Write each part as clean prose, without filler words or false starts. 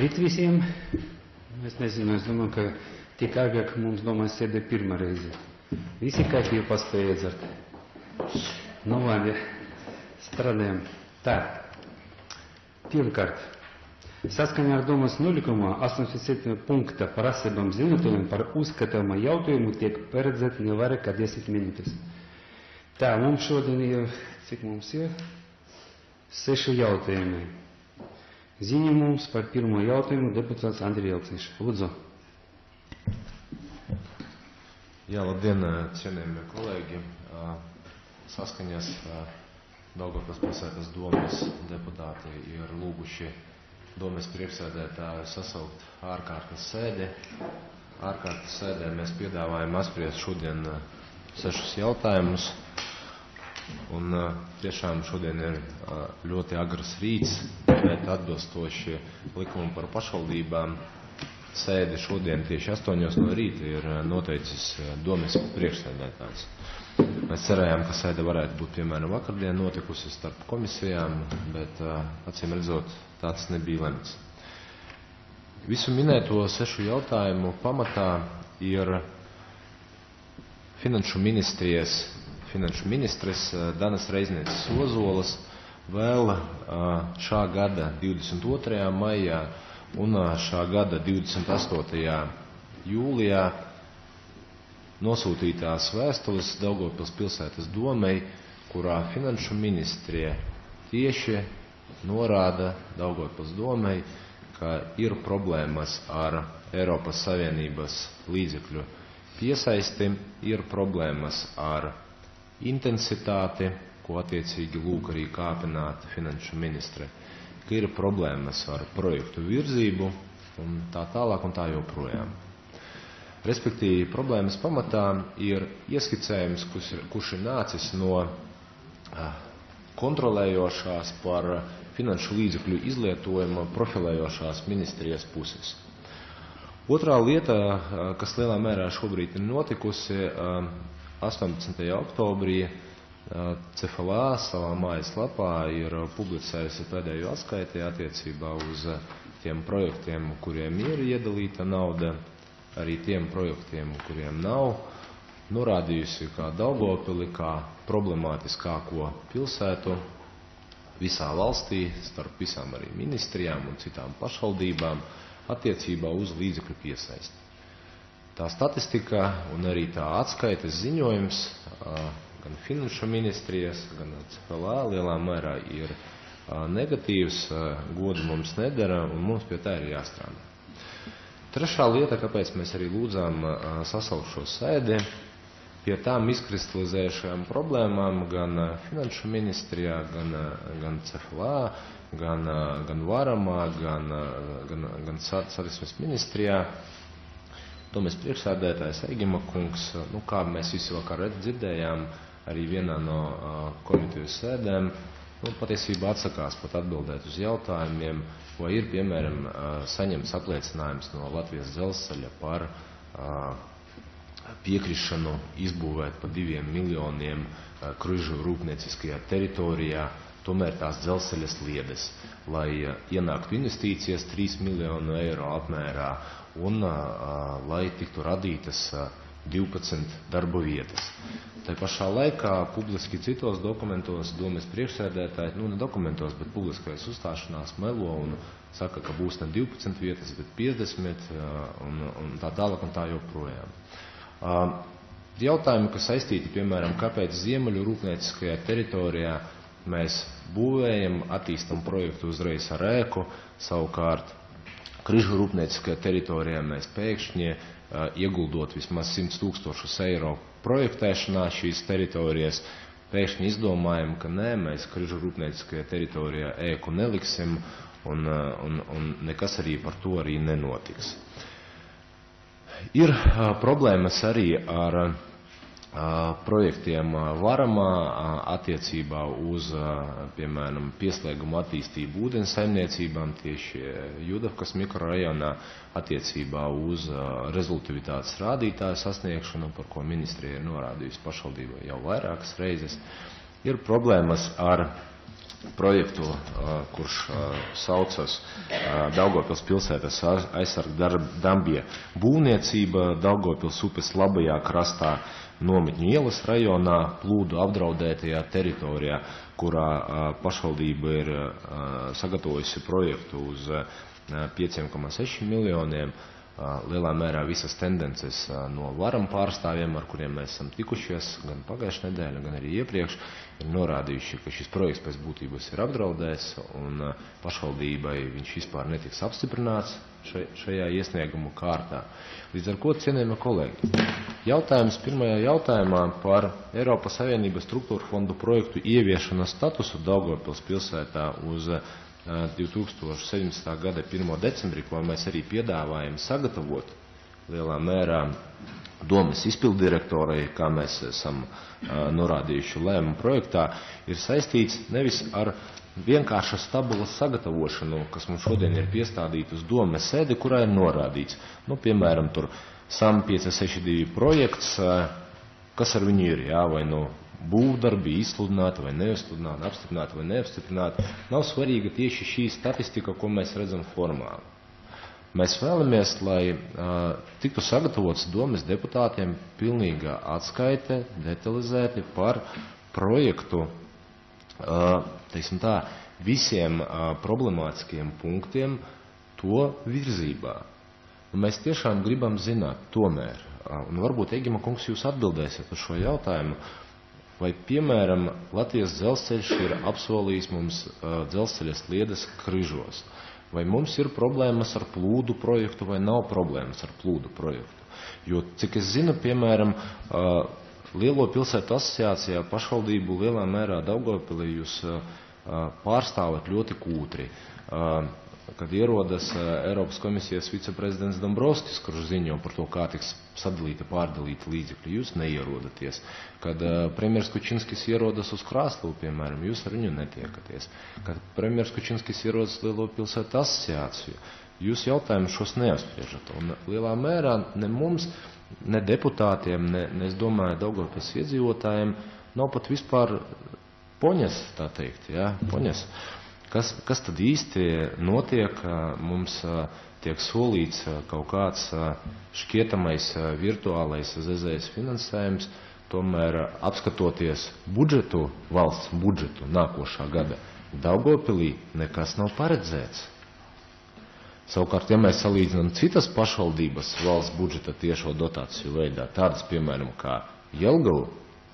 Labrīt visiem. Es nezinu, es domāju, ka tik agāk mums domāju sēdē pirmā reize. Visi kafiju paspēja iedzert. Nu labi, strādājam. Tā. Pirmkārt, saskaņā ar Domas nolikumā 87. punkta prasībām ziņotājiem par uzskatāmo jautājumu tiek paredzēt ne vairāk kā 10 minūtes. Tā, mums šodien ir, cik mums ir? 6 jautājumi. Ziņojums par pirmo jautājumu deputāts Andrijs Jelciņš. Lūdzu. Jā, labdien, cienījamie kolēģi. Saskaņas Daugavpils pilsētas domes deputāti ir lūguši domes priekšsēdētāju sasaukt ārkārtas sēdi. Ārkārtas sēdē mēs piedāvājam apspriest šodien 6 jautājumus. Un tiešām šodien ir ļoti agrs rīts, bet atbilstoši likumam par pašvaldībām sēdi šodien tieši 8 no rīta ir noteicis domes priekšsēdētājs. Mēs cerējām, ka sēde varētu būt, piemēram, vakardien notikusi starp komisijām, bet acīm redzot, tāds nebija lemts. Visu minēto 6 jautājumu pamatā ir finanšu ministres Danas Reiznieces Ozolas vēl šā gada 22. maijā un šā gada 28. jūlijā nosūtītās vēstules Daugavpils pilsētas domei, kurā finanšu ministrie tieši norāda Daugavpils domei, ka ir problēmas ar Eiropas Savienības līdzekļu piesaisti, ir problēmas ar intensitāti, ko attiecīgi lūk arī kāpināta finanšu ministre, ka ir problēmas ar projektu virzību un tā tālāk un tā joprojām. Respektīvi, problēmas pamatā ir ieskicējums, kurš ir nācis no kontrolējošās par finanšu līdzekļu izlietojumu profilējošās ministrijas puses. Otrā lieta, kas lielā mērā šobrīd ir notikusi, 18. oktobrī CFLA savā mājaslapā ir publicējusi pēdējo atskaiti attiecībā uz tiem projektiem, kuriem ir iedalīta nauda, arī tiem projektiem, kuriem nav, norādījusi kā Daugavpili, kā problemātiskāko pilsētu visā valstī, starp visām arī ministrijām un citām pašvaldībām attiecībā uz līdzekļu piesaisti. Tā statistika un arī tā atskaites ziņojums gan finanšu ministrijas, gan CFLA lielā mērā ir negatīvs, godu mums nedara un mums pie tā ir jāstrādā. Trešā lieta, kāpēc mēs arī lūdzām sasaukt šo sēdi, pie tām izkristalizējušajām problēmām gan finanšu ministrijā, gan CFLA, gan Varamā, gan Satiksmes ministrijā. Domes priekšsēdētājs Eigima kungs, kā mēs visi vakar dzirdējām, arī vienā no komiteju sēdēm, patiesībā atsakās pat atbildēt uz jautājumiem, vai ir, piemēram, saņemts apliecinājums no Latvijas dzelzceļa par piekrišanu izbūvēt pa 2 miljoniem Kryžu rūpnieciskajā teritorijā, tomēr tās dzelzceļa sliedes, lai ienāktu investīcijas 3 miljonu eiro apmērā un lai tiktu radītas 12 darba vietas. Tā pašā laikā publiski citos dokumentos domes priekšsēdētāji, ne dokumentos, bet publiskais uzstāšanās melo un saka, ka būs ne 12 vietas, bet 50 un tā tālāk un tā joprojām. Jautājumi, kas saistīti, piemēram, kāpēc Ziemeļu rūpnieciskajā teritorijā mēs būvējam, attīstam projektu uzreiz ar ēku, savukārt Kryžu rūpnieciskajā teritorijā mēs pēkšņi ieguldot vismaz 100 000 eiro projektēšanā šīs teritorijas, pēkšņi izdomājam, ka nē, mēs Kryžu rūpnieciskajā teritorijā ēku neliksim un nekas arī par to arī nenotiks. Ir problēmas arī ar projektiem Varamā attiecībā uz, piemēram, pieslēgumu attīstību ūdens saimniecībām tieši Judavkas mikrorajonā attiecībā uz rezultatīvitātes rādītāju sasniegšanu, par ko ministrija ir norādījusi pašvaldībai jau vairākas reizes. Ir problēmas ar projektu, kurš saucas Daugavpils pilsētas aizsarga dambja būvniecība Daugavpils upes labajā krastā Nometņu ielas rajonā, plūdu apdraudētajā teritorijā, kurā pašvaldība ir sagatavojusi projektu uz 5,6 miljoniem. Lielā mērā visas tendences no varam pārstāvjiem, ar kuriem mēs esam tikušies gan pagājušajā nedēļā, gan arī iepriekš, ir norādījuši, ka šis projekts pēc būtības ir apdraudēts un pašvaldībai viņš vispār netiks apstiprināts šajā iesniegumu kārtā. Līdz ar ko, cienījamie kolēģi, jautājums pirmajā jautājumā par Eiropas Savienības struktūra fondu projektu ieviešanas statusu Daugavpils pilsētā uz 2017. gada 1. decembrī, ko mēs arī piedāvājam sagatavot lielā mērā domas izpildirektorai, kā mēs esam norādījuši lēmumu projektā, ir saistīts nevis ar vienkāršas tabulas sagatavošanu, kas mums šodien ir piestādīta uz domas sēdi, kurā ir norādīts, piemēram, tur SAM 562 projekts, kas ar viņu ir, vai būvdarbi izsludināti vai neizsludināti, apstiprināti vai neapstiprināti. Nav svarīga tieši šī statistika, ko mēs redzam formāli. Mēs vēlamies, lai tiktu sagatavots domas deputātiem pilnīga atskaite, detalizēti par projektu, teiksim tā, visiem problemātiskiem punktiem to virzībā. Un mēs tiešām gribam zināt tomēr, un varbūt Egima kungs jūs atbildēsiet uz šo jautājumu, vai, piemēram, Latvijas dzelzceļš ir apsolījis mums dzelzceļa sliedes Križos. Vai mums ir problēmas ar plūdu projektu vai nav problēmas ar plūdu projektu? Jo, cik es zinu, piemēram, Lielo pilsētu asociācijā pašvaldību lielā mērā Daugavpilī jūs pārstāvat ļoti kūtri. Kad ierodas Eiropas komisijas viceprezidents Dombrovskis, kurš ziņo par to, kā tiks sadalīta, pārdalīta līdzekļi, jūs neierodaties. Kad premjers Kučinskis ierodas uz Krāslavu, piemēram, jūs ar viņu netiekaties. Kad premjers Kučinskis ierodas Lielo pilsētu asociāciju, jūs jautājumus šos neapspriežat. Un lielā mērā ne mums, ne deputātiem, ne es domāju, Daugavpils iedzīvotājiem nav pat vispār poņas, tā teikt, poņas. Kas tad īsti notiek? Mums tiek solīts kaut kāds šķietamais virtuālais ZZS finansējums, tomēr apskatoties budžetu, valsts budžetu nākošā gada, Daugavpilī nekas nav paredzēts. Savukārt, ja mēs salīdzinām citas pašvaldības valsts budžeta tiešo dotāciju veidā, tādas, piemēram, kā Jelgava,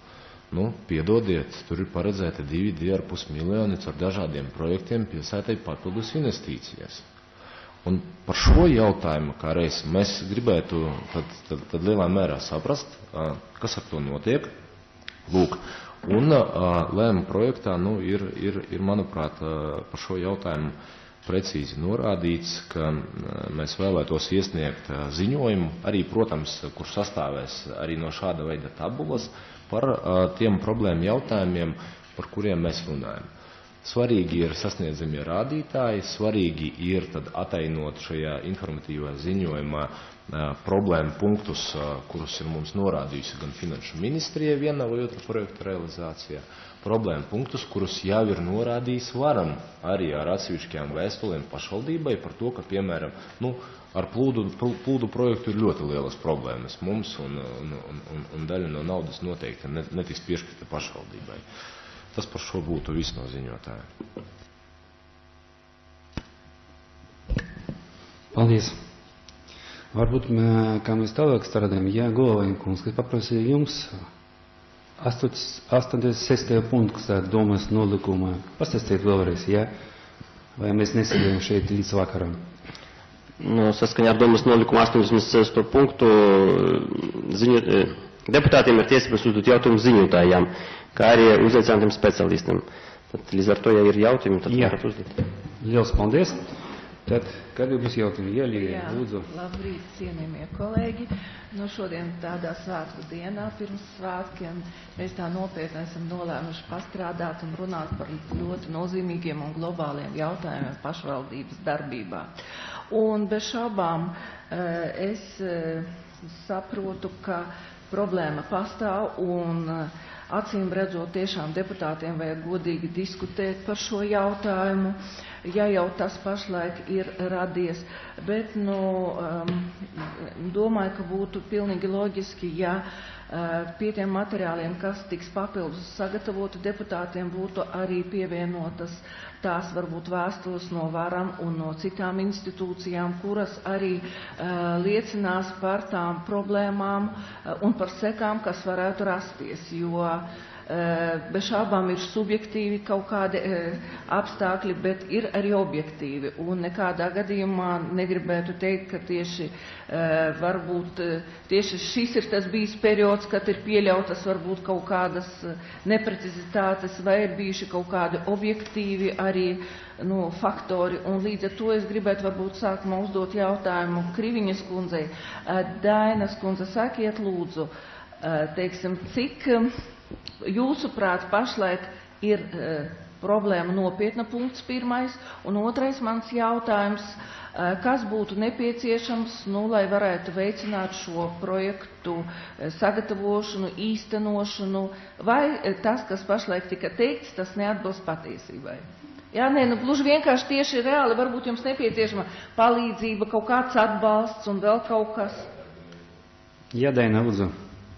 piedodiet, tur ir paredzēta 2,5 miljoni ar dažādiem projektiem pilsētai papildus investīcijas. Un par šo jautājumu, kā reiz, mēs gribētu tad lielā mērā saprast, kas ar to notiek. Lūk, un lēmuma projektā ir, manuprāt, par šo jautājumu precīzi norādīts, ka mēs vēlētos iesniegt ziņojumu, arī, protams, kurš sastāvēs arī no šāda veida tabulas, par tiem problēmu jautājumiem, par kuriem mēs runājam. Svarīgi ir sasniedzamie rādītāji, svarīgi ir tad atainot šajā informatīvā ziņojumā problēmu punktus, kurus ir mums norādījusi gan Finanšu ministrija viena vai otra projekta realizācijā, problēmu punktus, kurus jau ir norādījis varam arī ar atsevišķajām vēstulēm pašvaldībai par to, ka, piemēram, ar plūdu projektu ir ļoti lielas problēmas mums un daļa no naudas noteikti netiks piešķirta pašvaldībai. Tas par šo būtu viss no ziņotāja. Paldies. Varbūt, kā mēs tālāk strādājam, Golavajam kungs, kas paprasīja jums 86. punkts domas nolikumā. Pastāstiet vēlreiz, vai mēs nesēdējam šeit līdz vakaram? Saskaņā ar domas nolikumu 86. punktu deputātiem ir tiesības uzdot jautājumu ziņotājām, kā arī uzaicinātiem specialistam. Tad līdz ar to, ja ir jautājumi, tad varat uzdot. Liels paldies. Tad, kad būs jautājumi? Lija, lūdzu. Labrīt, cienījamie kolēģi. Šodien tādā svētku dienā, pirms svētkiem, mēs tā nopietni esam nolēmuši pastrādāt un runāt par ļoti nozīmīgiem un globāliem jautājumiem pašvaldības darbībā. Un bez šaubām es saprotu, ka problēma pastāv un acīm redzot, tiešām deputātiem vajag godīgi diskutēt par šo jautājumu, ja jau tas pašlaik ir radies. Bet, domāju, ka būtu pilnīgi loģiski, ja pie tiem materiāliem, kas tiks papildus sagatavoti deputātiem, būtu arī pievienotas tās varbūt vēstules no varam un no citām institūcijām, kuras arī liecinās par tām problēmām un par sekām, kas varētu rasties, jo bez šābām ir subjektīvi kaut kādi apstākļi, bet ir arī objektīvi. Un nekādā gadījumā negribētu teikt, ka tieši varbūt tieši šis ir tas bijis periods, kad ir pieļautas varbūt kaut kādas neprecizitātes vai ir bijuši kaut kādi objektīvi arī faktori. Un līdz ar to es gribētu varbūt sākumā uzdot jautājumu Kriviņas kundzei. Dainas kundze, sakiet lūdzu, teiksim, cik jūsuprāt pašlaik ir problēma nopietna punkts pirmais, un otrais mans jautājums, kas būtu nepieciešams, lai varētu veicināt šo projektu sagatavošanu, īstenošanu, vai tas, kas pašlaik tika teikts, tas neatbilst patiesībai? Jā, gluži vienkārši tieši reāli, varbūt jums nepieciešama palīdzība, kaut kāds atbalsts un vēl kaut kas. Jā, Daina, lūdzu.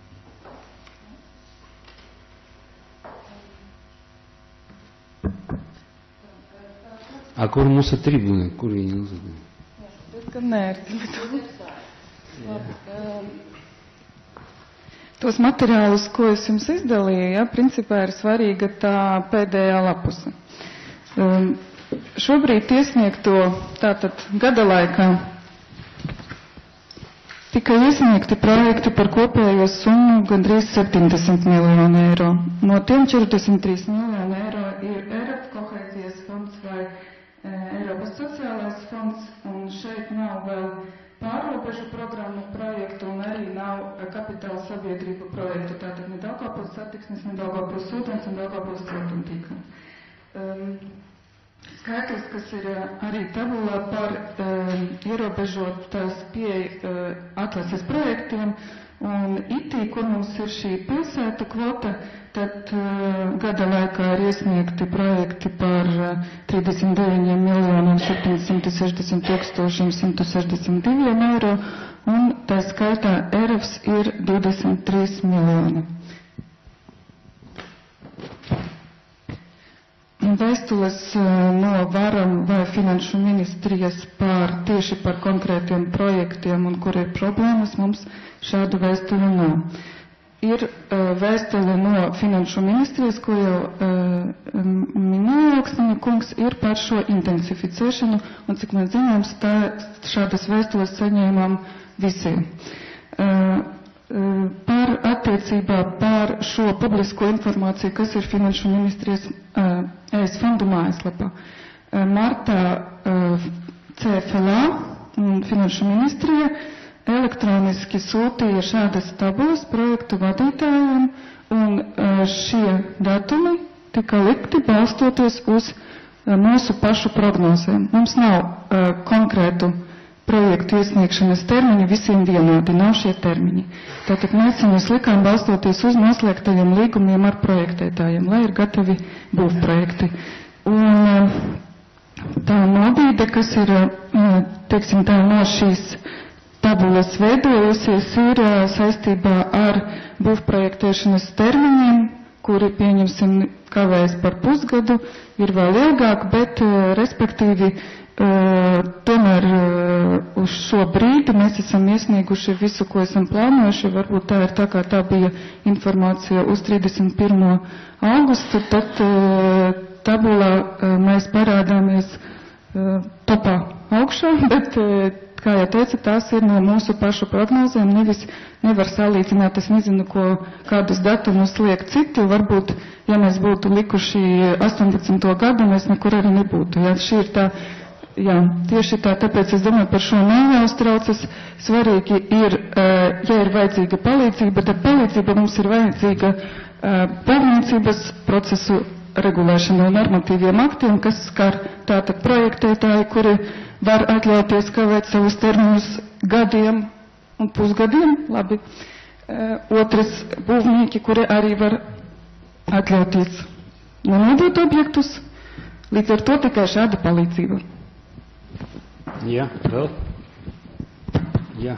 A kur mūsu tribūne? Kur viņi uzvedīja? Diezgan nērti. Tos materiālus, ko es jums izdalīju, principā ir svarīga tā pēdējā lapuse. Šobrīd iesniegto tātad gada laikā tika iesniegti projekti par kopējo summu gandrīz 70 miljonu eiro. No tiem 43 miljonu eiro ir ERAP kohēzijas fonds vai Eiropas sociālais fonds, un šeit nav vēl pārrobežu programmu projektu un arī nav kapitāla sabiedrību projektu, tātad ne Daugavpils satiksmes, ne Daugavpils ūdens un Daugavpils siltumtīkla. Skaitlis, kas ir arī tabulā par ierobežotās pieeja atlases projektiem, un ITI, kur mums ir šī pilsētu kvota, tad gada laikā ir iesniegti projekti par 39 760 162 eiro, un tā skaitā ERFs ir 23 miljoni. Vēstules no varam vai finanšu ministrijas tieši par konkrētiem projektiem un kur ir problēmas, mums šādu vēstuli nav. Ir vēstule no finanšu ministrijas, ko jau minēja Augstiņa kungs, ir par šo intensificēšanu, un cik man zināms, šādas vēstules saņēmām visiem. Par attiecībā par šo publisko informāciju, kas ir finanšu ministrijas ES fondu mājaslapā. Martā CFLA un finanšu ministrija elektroniski sūtīja šādas tabulas projektu vadītājiem, un šie datumi tika likti balstoties uz mūsu pašu prognozēm. Mums nav konkrētu projektu iesniegšanas termiņi visiem vienādi, nav šie termiņi. Tātad mēs viņus likām balstoties uz noslēgtajiem līgumiem ar projektētājiem, lai ir gatavi būvprojekti. Un tā nobīde, kas ir, teiksim tā, no šīs tabulas veidojusies, ir saistībā ar būvprojektēšanas termiņiem, kuri, pieņemsim, kavējas par pusgadu, ir vēl ilgāk, bet, respektīvi, tomēr uz šo brīdi mēs esam iesnieguši visu, ko esam plānojuši. Varbūt tā ir tā, kā tā bija informācija uz 31. augustu, tad tabulā mēs parādāmies topā augšā, bet, kā jau teica, tās ir no mūsu pašu prognozēm, nevar salīdzināt, es nezinu, kādus datumus liek citi, varbūt, ja mēs būtu likuši 18. gadu, mēs nekur arī nebūtu. Ja, šī ir tā, jā, tieši tā, tāpēc es domāju, par šo neuztraucas. Svarīgi ir, ja ir vajadzīga palīdzība, tad palīdzība mums ir vajadzīga būvniecības procesu regulēšana un normatīviem aktiem, kas skar tātad projektētāji, kuri var atļauties kavēt savus termiņus gadiem un pusgadiem, labi. Otrs, būvnieki, kuri arī var atļauties nenodot objektus, līdz ar to tikai šāda palīdzība. Jā, vēl? Jā.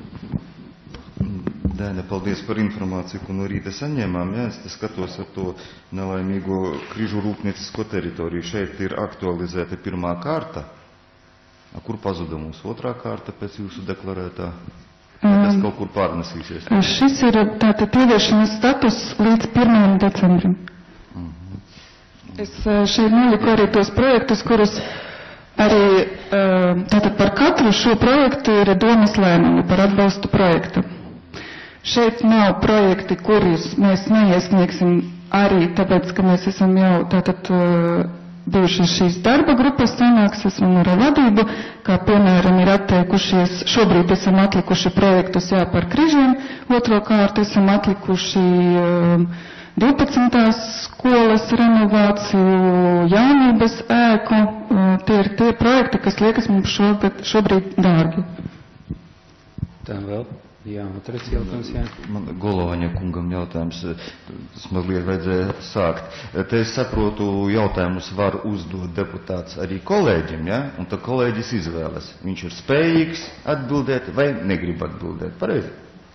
Dēļa, paldies par informāciju, ko no rīta saņēmām. Jā, es te skatos ar to nelaimīgo Križu rūpniecisko teritoriju. Šeit ir aktualizēta pirmā kārta. Kur pazuda mūsu otrā kārta pēc jūsu deklarētā? Tas kaut kur pārnesīsies. Šis ir tātad ieviešanas status līdz 1. decembrim. Es šeit noliku arī tos projektus, kurus arī tātad par katru šo projektu ir domas lēmumi par atbalstu projektu. Šeit nav projekti, kurus mēs neiesniegsim arī tāpēc, ka mēs esam jau tātad bijuši šīs darba grupas sanāksmes un ar vadību, kā piemēram ir atteikušies, šobrīd esam atlikuši projektus par Križiem, otro kārtu esam atlikuši 12. skolas renovāciju, jaunības ēku, tie ir tie projekti, kas liekas mums šobrīd dārgi. Tā vēl? Jā, otrais jautājums, jā. Man Golovaņa kungam jautājums, tas mazliet vajadzēja sākt. Te es saprotu, jautājumus var uzdot deputāts arī kolēģim, ja? Un tad kolēģis izvēlas. Viņš ir spējīgs atbildēt vai negrib atbildēt. Pareizi?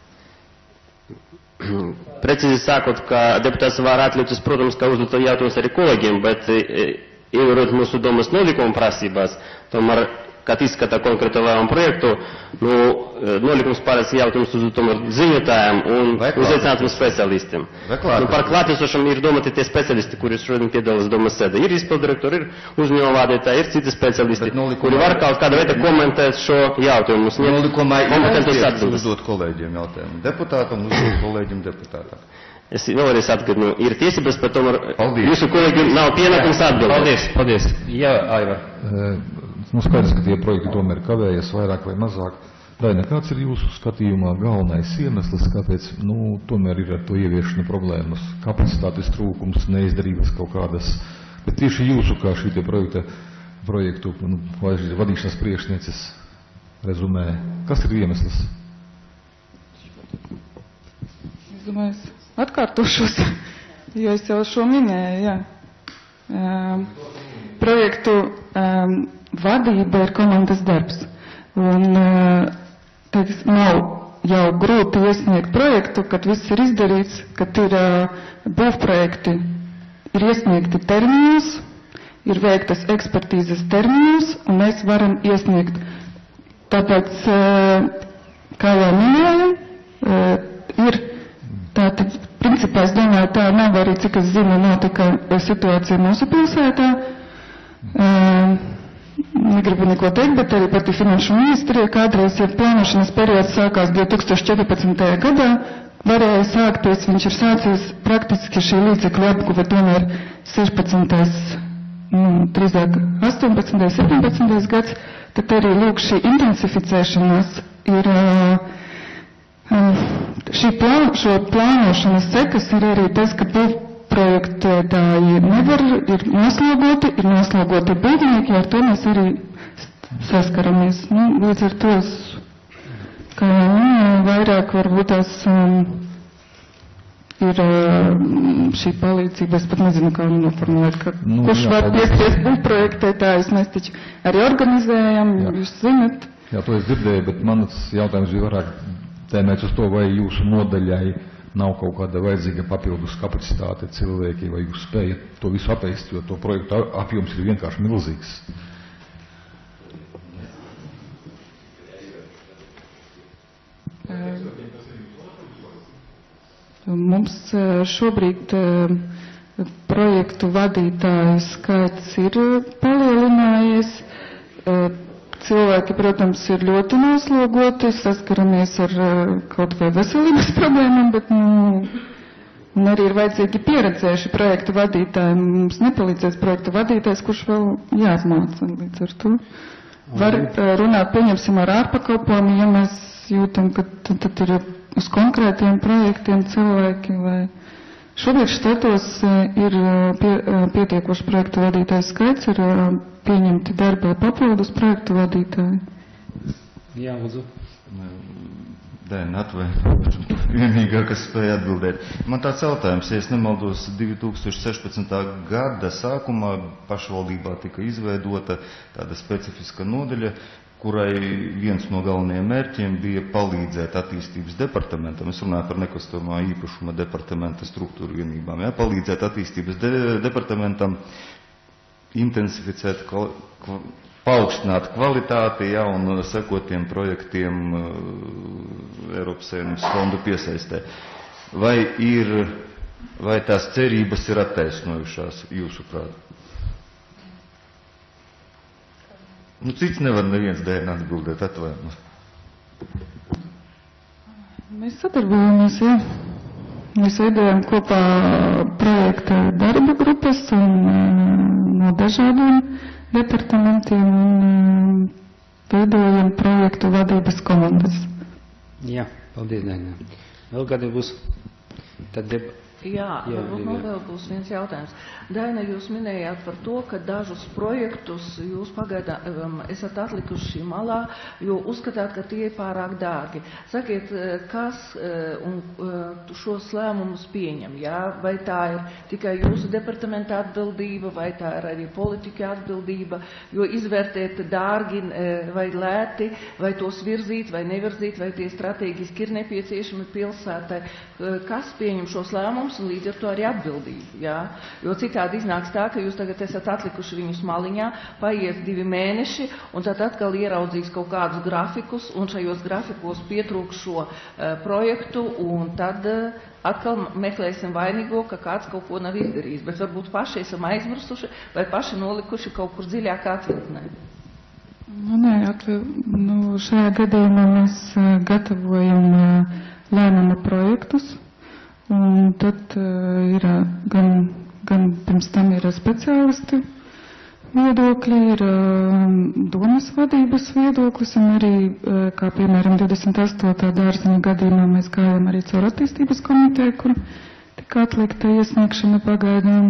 Precīzi sākot, ka deputāts var atļauties, protams, ka uzdot jautājumus arī kolēģiem, bet ievērot mūsu domas nolikuma prasībās, tomēr kad izskata konkrētu lēmumu projektu, nolikums paredz jautājumus uzdot ziņotājiem un uzaicinātiem specialistiem. Par klātesošiem ir domāti tie specialisti, kuri šodien piedalās domas sēdē. Ir izpildirektori, ir uzņēmuma vadītāji, ir citi specialisti, kuri var kaut kādā veidā komentēt šo jautājumu. Nolikumā ir uzdot kolēģiem jautājumu. Deputātam uzdot kolēģiem deputātam. Es vēlreiz atgādinu, ir tiesības, bet tomēr jūsu kolēģiem nav pienākums atbildēt. Paldies. Jā, Aivar. Skaidrs, ka tie projekti tomēr kavējas vairāk vai mazāk. Daina, kāds ir jūsu skatījumā galvenais iemesls, kāpēc tomēr ir ar to ieviešanu problēmas, kapacitātes trūkums, neizdarības kaut kādas, bet tieši jūsu kā šī projektu vadīšanas priekšnieces rezumē, kas ir iemesls? Es domāju, es atkārtošos, jo es jau šo minēju, jā. Projektu vadība ir komandas darbs. Un tad nav jau grūti iesniegt projektu, kad viss ir izdarīts, kad ir būvprojekti, ir iesniegti termiņos, ir veiktas ekspertīzes termiņos, un mēs varam iesniegt. Tāpēc, kā jau minēju, ir tātad, principā, es domāju, tā nav arī, cik es zinu, notika situācija mūsu pilsētā. Negribu neko teikt, bet arī pati finanšu ministrija kādreiz, ja plānošanas periods sākās 2014. gadā, varēja sākties, viņš ir sācies praktiski šī līdzekļu apguve tomēr 16. Drīzāk 18. 17. gads, tad arī lūk šī intensificēšanās ir šo plānošanas sekas ir arī tas, ka projektētāji ir noslogoti būvnieki, ar to mēs arī saskaramies. Līdz ar to, kā vairāk varbūt tās ir šī palīdzība, es pat nezinu, kā noformulēt, kurš var piespiest būvprojektētājus, mēs taču arī organizējam, jūs zinat. Jā, to es dzirdēju, bet mans jautājums bija vairāk tēmēts uz to, vai jūsu nodaļai nav kaut kāda vajadzīga papildus kapacitāte cilvēki, vai jūs spējat to visu atveist, jo to projektu apjoms ir vienkārši milzīgs. Mums šobrīd projektu vadītāju skaits ir palielinājies. Cilvēki, protams, ir ļoti noslogoti, saskaramies ar kaut vai veselības problēmām, bet arī ir vajadzīgi pieredzējuši projektu vadītāji. Mums nepalīdzēs projektu vadītājs, kurš vēl jāapmāca līdz ar to. Var runāt, pieņemsim, ar ārpakalpojumu, ja mēs jūtam, ka tad ir uz konkrētiem projektiem cilvēki, vai šobrīd štatos ir pietiekoši projektu vadītāju skaits, ir pieņemti darbā papildus projektu vadītāji. Jā, lūdzu. Dēna atvainojuši, vienīgā, kas spēja atbildēt. Man tāds jautājums, ja es nemaldos, 2016. gada sākumā pašvaldībā tika izveidota tāda specifiska nodaļa, kurai viens no galvenajiem mērķiem bija palīdzēt attīstības departamentam, es runāju par nekustamā īpašuma departamenta struktūru vienībām, palīdzēt attīstības departamentam intensificēt paaugstināt kvalitāti, un sekot tiem projektiem Eiropas Savienības fondu piesaistē. Vai tās cerības ir attaisnojušās jūsuprāt? Cits nevar neviens dēļ atbildēt, atvainojos. Mēs sadarbojamies, jā. Mēs veidojam kopā projekta darba grupas un no dažādiem departamentiem un veidojam projektu vadības komandas. Jā, paldies, Daina. Vēl kādi būs? Tad Jā, vēl būs viens jautājums. Daina, jūs minējāt par to, ka dažus projektus jūs pagaidām esat atlikuši malā, jo uzskatāt, ka tie ir pārāk dārgi. Sakiet, kas šos lēmumus pieņem? Jā? Vai tā ir tikai jūsu departamenta atbildība, vai tā ir arī politika atbildība, jo izvērtēt dārgi vai lēti, vai tos virzīt vai nevirzīt, vai tie strateģiski ir nepieciešami pilsētai. Kas pieņem šos lēmumus? Un līdz ar to arī atbildību, jā? Jo citādi iznāks tā, ka jūs tagad esat atlikuši viņus maliņā, paies 2 mēneši, un tad atkal ieraudzīs kaut kādus grafikus, un šajos grafikos pietrūks šo projektu, un tad atkal meklēsim vainīgo, ka kāds kaut ko nav izdarījis, bet varbūt paši esam aizmirsuši, vai paši nolikuši kaut kur dziļāk atviltnē. Nē, šajā gadījumā mēs gatavojam lēmuma projektus. Un tad ir gan pirms tam ir speciālisti viedokļi, ir domas vadības viedoklis, un arī, kā piemēram 28. dārziņa gadījumā, mēs gājām arī caur attīstības komiteju, kur tika atlikta iesniegšana pagaidām.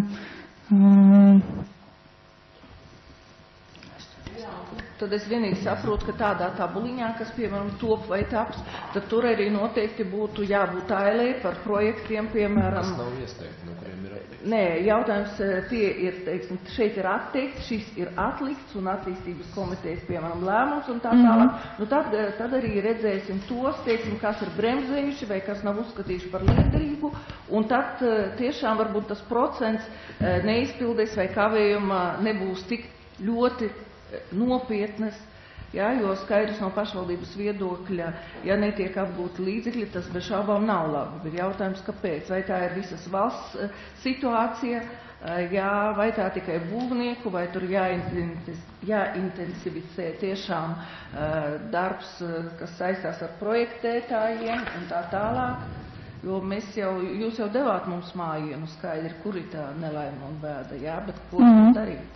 Tad es vienīgi saprotu, ka tādā tabuliņā, kas, piemēram, top vai taps, tad tur arī noteikti būtu jābūt ailē par projektiem, piemēram. Kas nav iesniegti, no kuriem ir atteikts? Nē, jautājums tie ir, teiksim, šeit ir atteikts, šis ir atlikts un attīstības komitejas, piemēram, lēmums un tā tālāk. Tad arī redzēsim tos, teiksim, kas ir bremzējuši vai kas nav uzskatījuši par liederīgu, un tad tiešām varbūt tas procents neizpildies vai kavējuma nebūs tik ļoti nopietnas, jā, jo skaidrs no pašvaldības viedokļa, ja netiek apgūti līdzekļi, tas bez šaubām nav labi. Bet jautājums, kāpēc? Vai tā ir visas valsts situācija, jā, vai tā tikai būvnieku, vai tur jāintensivicē tiešām darbs, kas saistās ar projektētājiem un tā tālāk. Jo jūs jau devāt mums mājienu skaidri, kur ir tā nelaime un bēda, jā, bet ko darīt?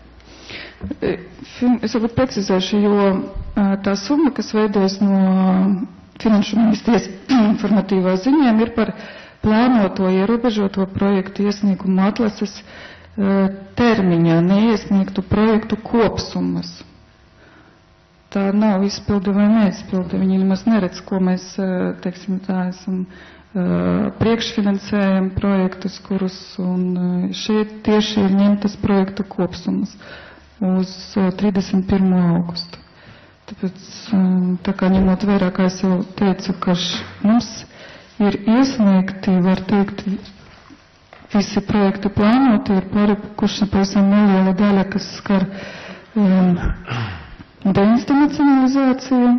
Es varbūt precizēšu, jo tā summa, kas veidojas no Finanšu ministrijas informatīvā ziņām, ir par plānoto ierobežoto projektu iesniegumu atlases termiņā neiesniegtu projektu kopsummas. Tā nav izpilde vai neizpilde. Viņi nemaz neredz, ko mēs, teiksim tā, esam priekšfinansējam projektus, kurus, un šeit tieši ir ņemtas projektu kopsummas uz 31. augustu. Tāpēc, tā kā ņemot vērā, kā es jau teicu, ka mums ir iesniegti, var teikt, visi projekti plānoti, ir pārikuši pavisam neliela daļa, kas skar deinstitucionalizāciju.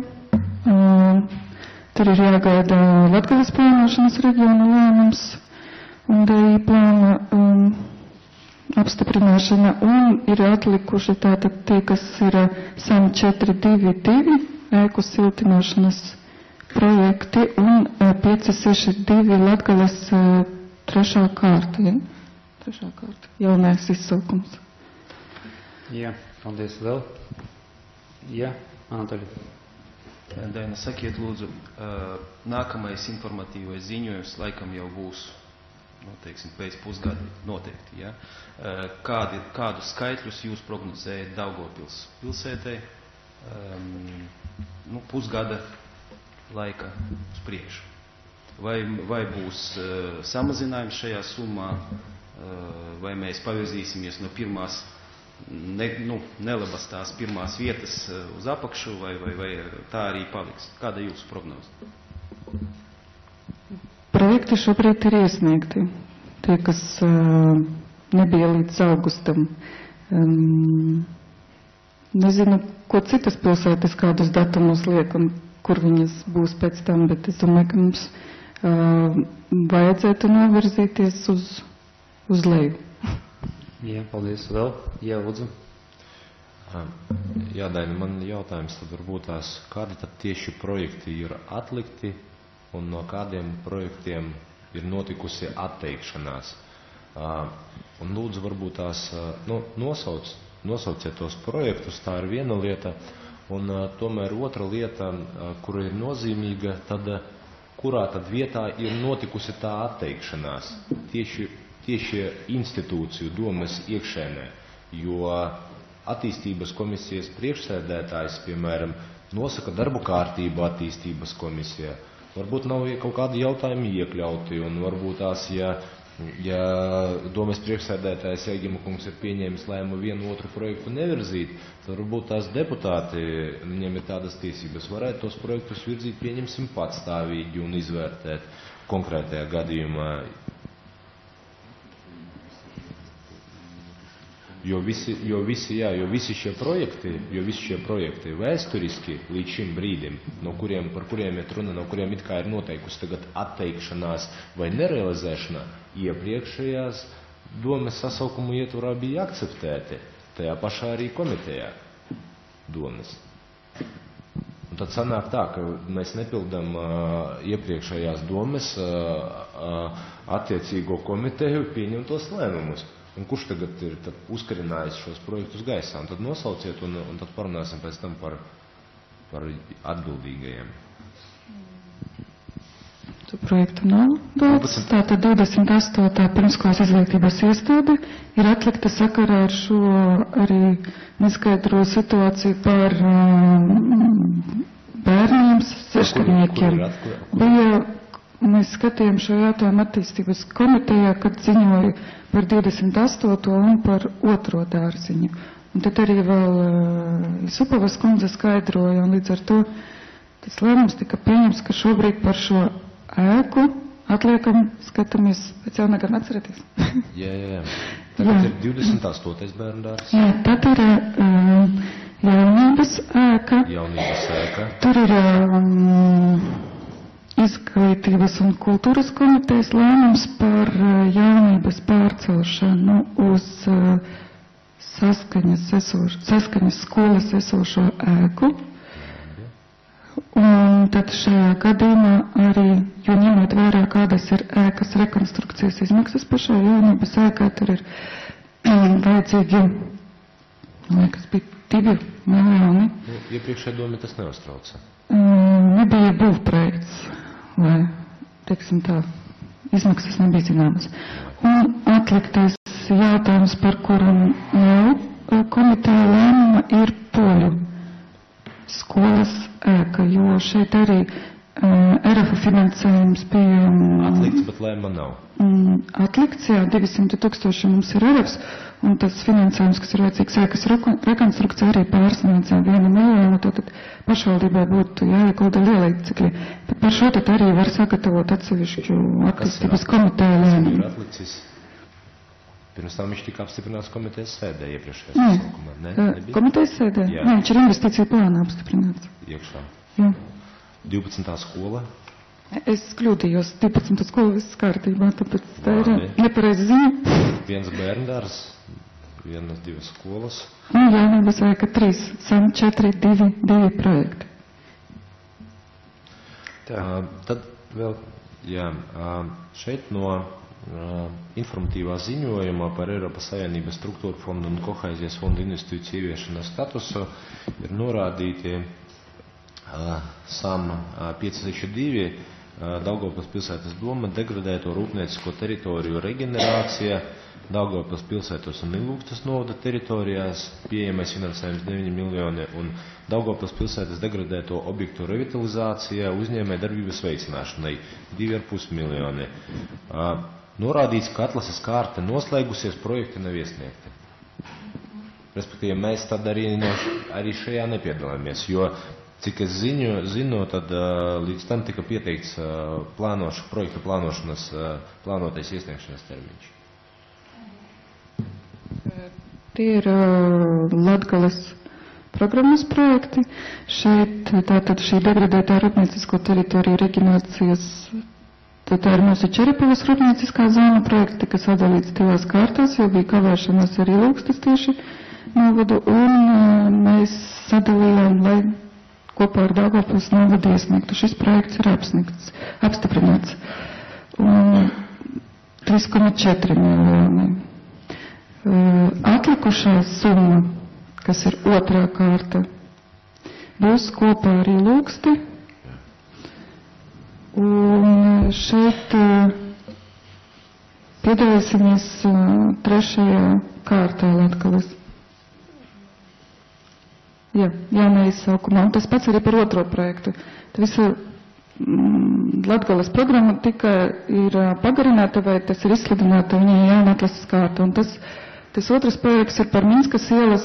Tur ir jāgaida Latgales plānošanas reģiona lēmums un DI plāna apstiprināšana, un ir atlikuši tātad tie, kas ir SAM 422 ēku siltināšanas projekti un 562 Latgales trešā kārta, ja? Trešā kārta, jaunais izsaukums. Jā, paldies vēl. Jā, Anatoli. Daina, sakiet lūdzu, nākamais informatīvais ziņojums laikam jau būs, teiksim, pēc pusgada noteikti, ja? Kādus skaitļus jūs prognozējat Daugavpils pilsētai pusgada laika uz priekšu. Vai būs samazinājums šajā summā, vai mēs pavirzīsimies no pirmās, nelabas tās pirmās vietas uz apakšu, vai tā arī paliks? Kāda jūsu prognoze? Projekti šobrīd ir iesniegti. Tie, kas nebija līdz augustam. Nezinu, ko citas pilsētas kādus datumus liek un kur viņas būs pēc tam, bet es domāju, ka mums vajadzētu novirzīties uz leju. Jā, paldies. Vēl? Jā, lūdzu. Jā, Daina, man jautājums tad varbūt tās, kādi tad tieši projekti ir atlikti un no kādiem projektiem ir notikusi atteikšanās. Un lūdzu varbūt tās nosauciet tos projektus, tā ir viena lieta, un tomēr otra lieta, kura ir nozīmīga, tad kurā tad vietā ir notikusi tā atteikšanās tieši institūciju domas iekšēnē, jo attīstības komisijas priekšsēdētājs, piemēram, nosaka darbu kārtību attīstības komisijā. Varbūt nav kaut kādi jautājumi iekļauti, un varbūt tās, ja domas priekšsēdētājs Egima kungs ir pieņēmis lēmumu vienu otru projektu nevirzīt, tad varbūt tās deputāti, viņiem ir tādas tiesības, varētu tos projektus virzīt, pieņemsim patstāvīgi un izvērtēt konkrētajā gadījumā. Jo visi šie projekti vēsturiski līdz šim brīdim, par kuriem ir runa, no kuriem it kā ir noteikusi tagad atteikšanās vai nerealizēšanā, iepriekšējās domas sasaukumu ietvarā bija akceptēti, tajā pašā arī komitejā domas. Un tad sanāk tā, ka mēs nepildam iepriekšējās domas attiecīgo komiteju pieņemtos lēmumus. Un kurš tagad ir uzkarinājis šos projektus gaisā? Un tad nosauciet un tad parunāsim pēc tam par atbildīgajiem. Tu projektu nav dots. Tātad 28. pirmskolas izglītības iestāde ir atlikta sakarā ar šo arī neskaidro situāciju par bērniem, sešgadniekiem. Mēs skatījām šo jautājumu attīstības komitejā, kad ziņoja par 28. un par 2. dārziņu. Un tad arī vēl Supavas kundze skaidroja, un līdz ar to tas lēmums tika pieņems, ka šobrīd par šo ēku atliekam, skatāmies, pēc jaunā gan atceraties. Jā. Tagad ir 28. bērnu dārzs. Jā, tad ir jaunības ēka. Tur ir Izglītības un kultūras komitejas lēmums par jaunības pārcelšanu uz saskaņas skolas esošo ēku. Un tad šajā gadījumā arī, jo ņemot vērā, kādas ir ēkas rekonstrukcijas izmaksas pašā jaunības ēkā, tur ir vajadzīgi, liekas, bija 2 miljoni. Iepriekšējā doma tas neuztrauca. Nebija būvprojekts, lai, teiksim tā, izmaksas nebija zināmas. Un atliktais jautājums, par kuru nav komiteja lēmuma, ir poļu skolas ēka, jo šeit arī RF finansējums bija... Atlikts, bet lēma nav. Atlikts, jā, 200 000 mums ir RF, un tas finansējums, kas ir vajadzīgs ēkas rekonstrukcija, arī pārsniedz 1 miljonu, tātad pašvaldībai būtu jāiekulda liela līdzekļi. Bet par šo tad arī var sagatavot atsevišķu attīstības komiteju lēmumu. Ir atlicis? Pirms tam viņš tika apstiprināts komitejas sēdē iepriekšējā sasaukumā, ne? Komitejas sēdē? Jā. Nē, viņš ir investīcija plānā apstiprināts. Iekšā. Jā. 12. skola? Es kļūdījos, 12. skola viss kārtībā, tāpēc tā ir nepareiza ziņa. 1 bērndārs, 2 skolas. Jaunības ēka 3, SAM 4, 2 projekti. Tad vēl, šeit no informatīvā ziņojumā par Eiropas Savienības struktūra fondu un kohēzijas fondu investīciju ieviešanas statusu ir norādīti SAM 562 Daugavpils pilsētas doma degradēto rūpniecisko teritoriju reģenerācija, Daugavpils pilsētos un Ilūgstas novada teritorijās, pieejamais finansējums 9 miljoni, un Daugavpils pilsētas degradēto objektu revitalizācijā uzņēmē darbības veicināšanai 2,5 miljoni. Norādīts, ka atlases kārta noslēgusies, projekti nav iesniegti. Respektīvi, mēs tad arī šajā nepiedalāmies, jo, cik es zinu, tad līdz tam tika pieteikts projekta plānošanas, plānotais iesniegšanas termiņš. Tie ir Latgales programmas projekti. Šeit tātad šī degradētā rūpniecisko teritoriju reģionācijas, tā ir mūsu Čerepavas rūpnieciskā zona projekti, tika sadalīts 2 kārtās, jo bija kavēšanās arī Ilūgstas tieši novadu, un mēs sadalījām, lai kopā ar Daugavpils novadu iesniegtu. Šis projekts ir apstiprināts. Un 3,4 miljoni. Atlikušā summa, kas ir 2. kārta, būs kopā ar Ilūgsti. Un šeit piedalīsimies 3. kārtā Latgales. Jā, neizsaukumā. Un tas pats arī par 2. projektu. Visa Latgales programma tikai ir pagarināta vai tas ir izsludināta, viņai jauna atlases kārta. Un tas 2. projekts ir par Minskas ielas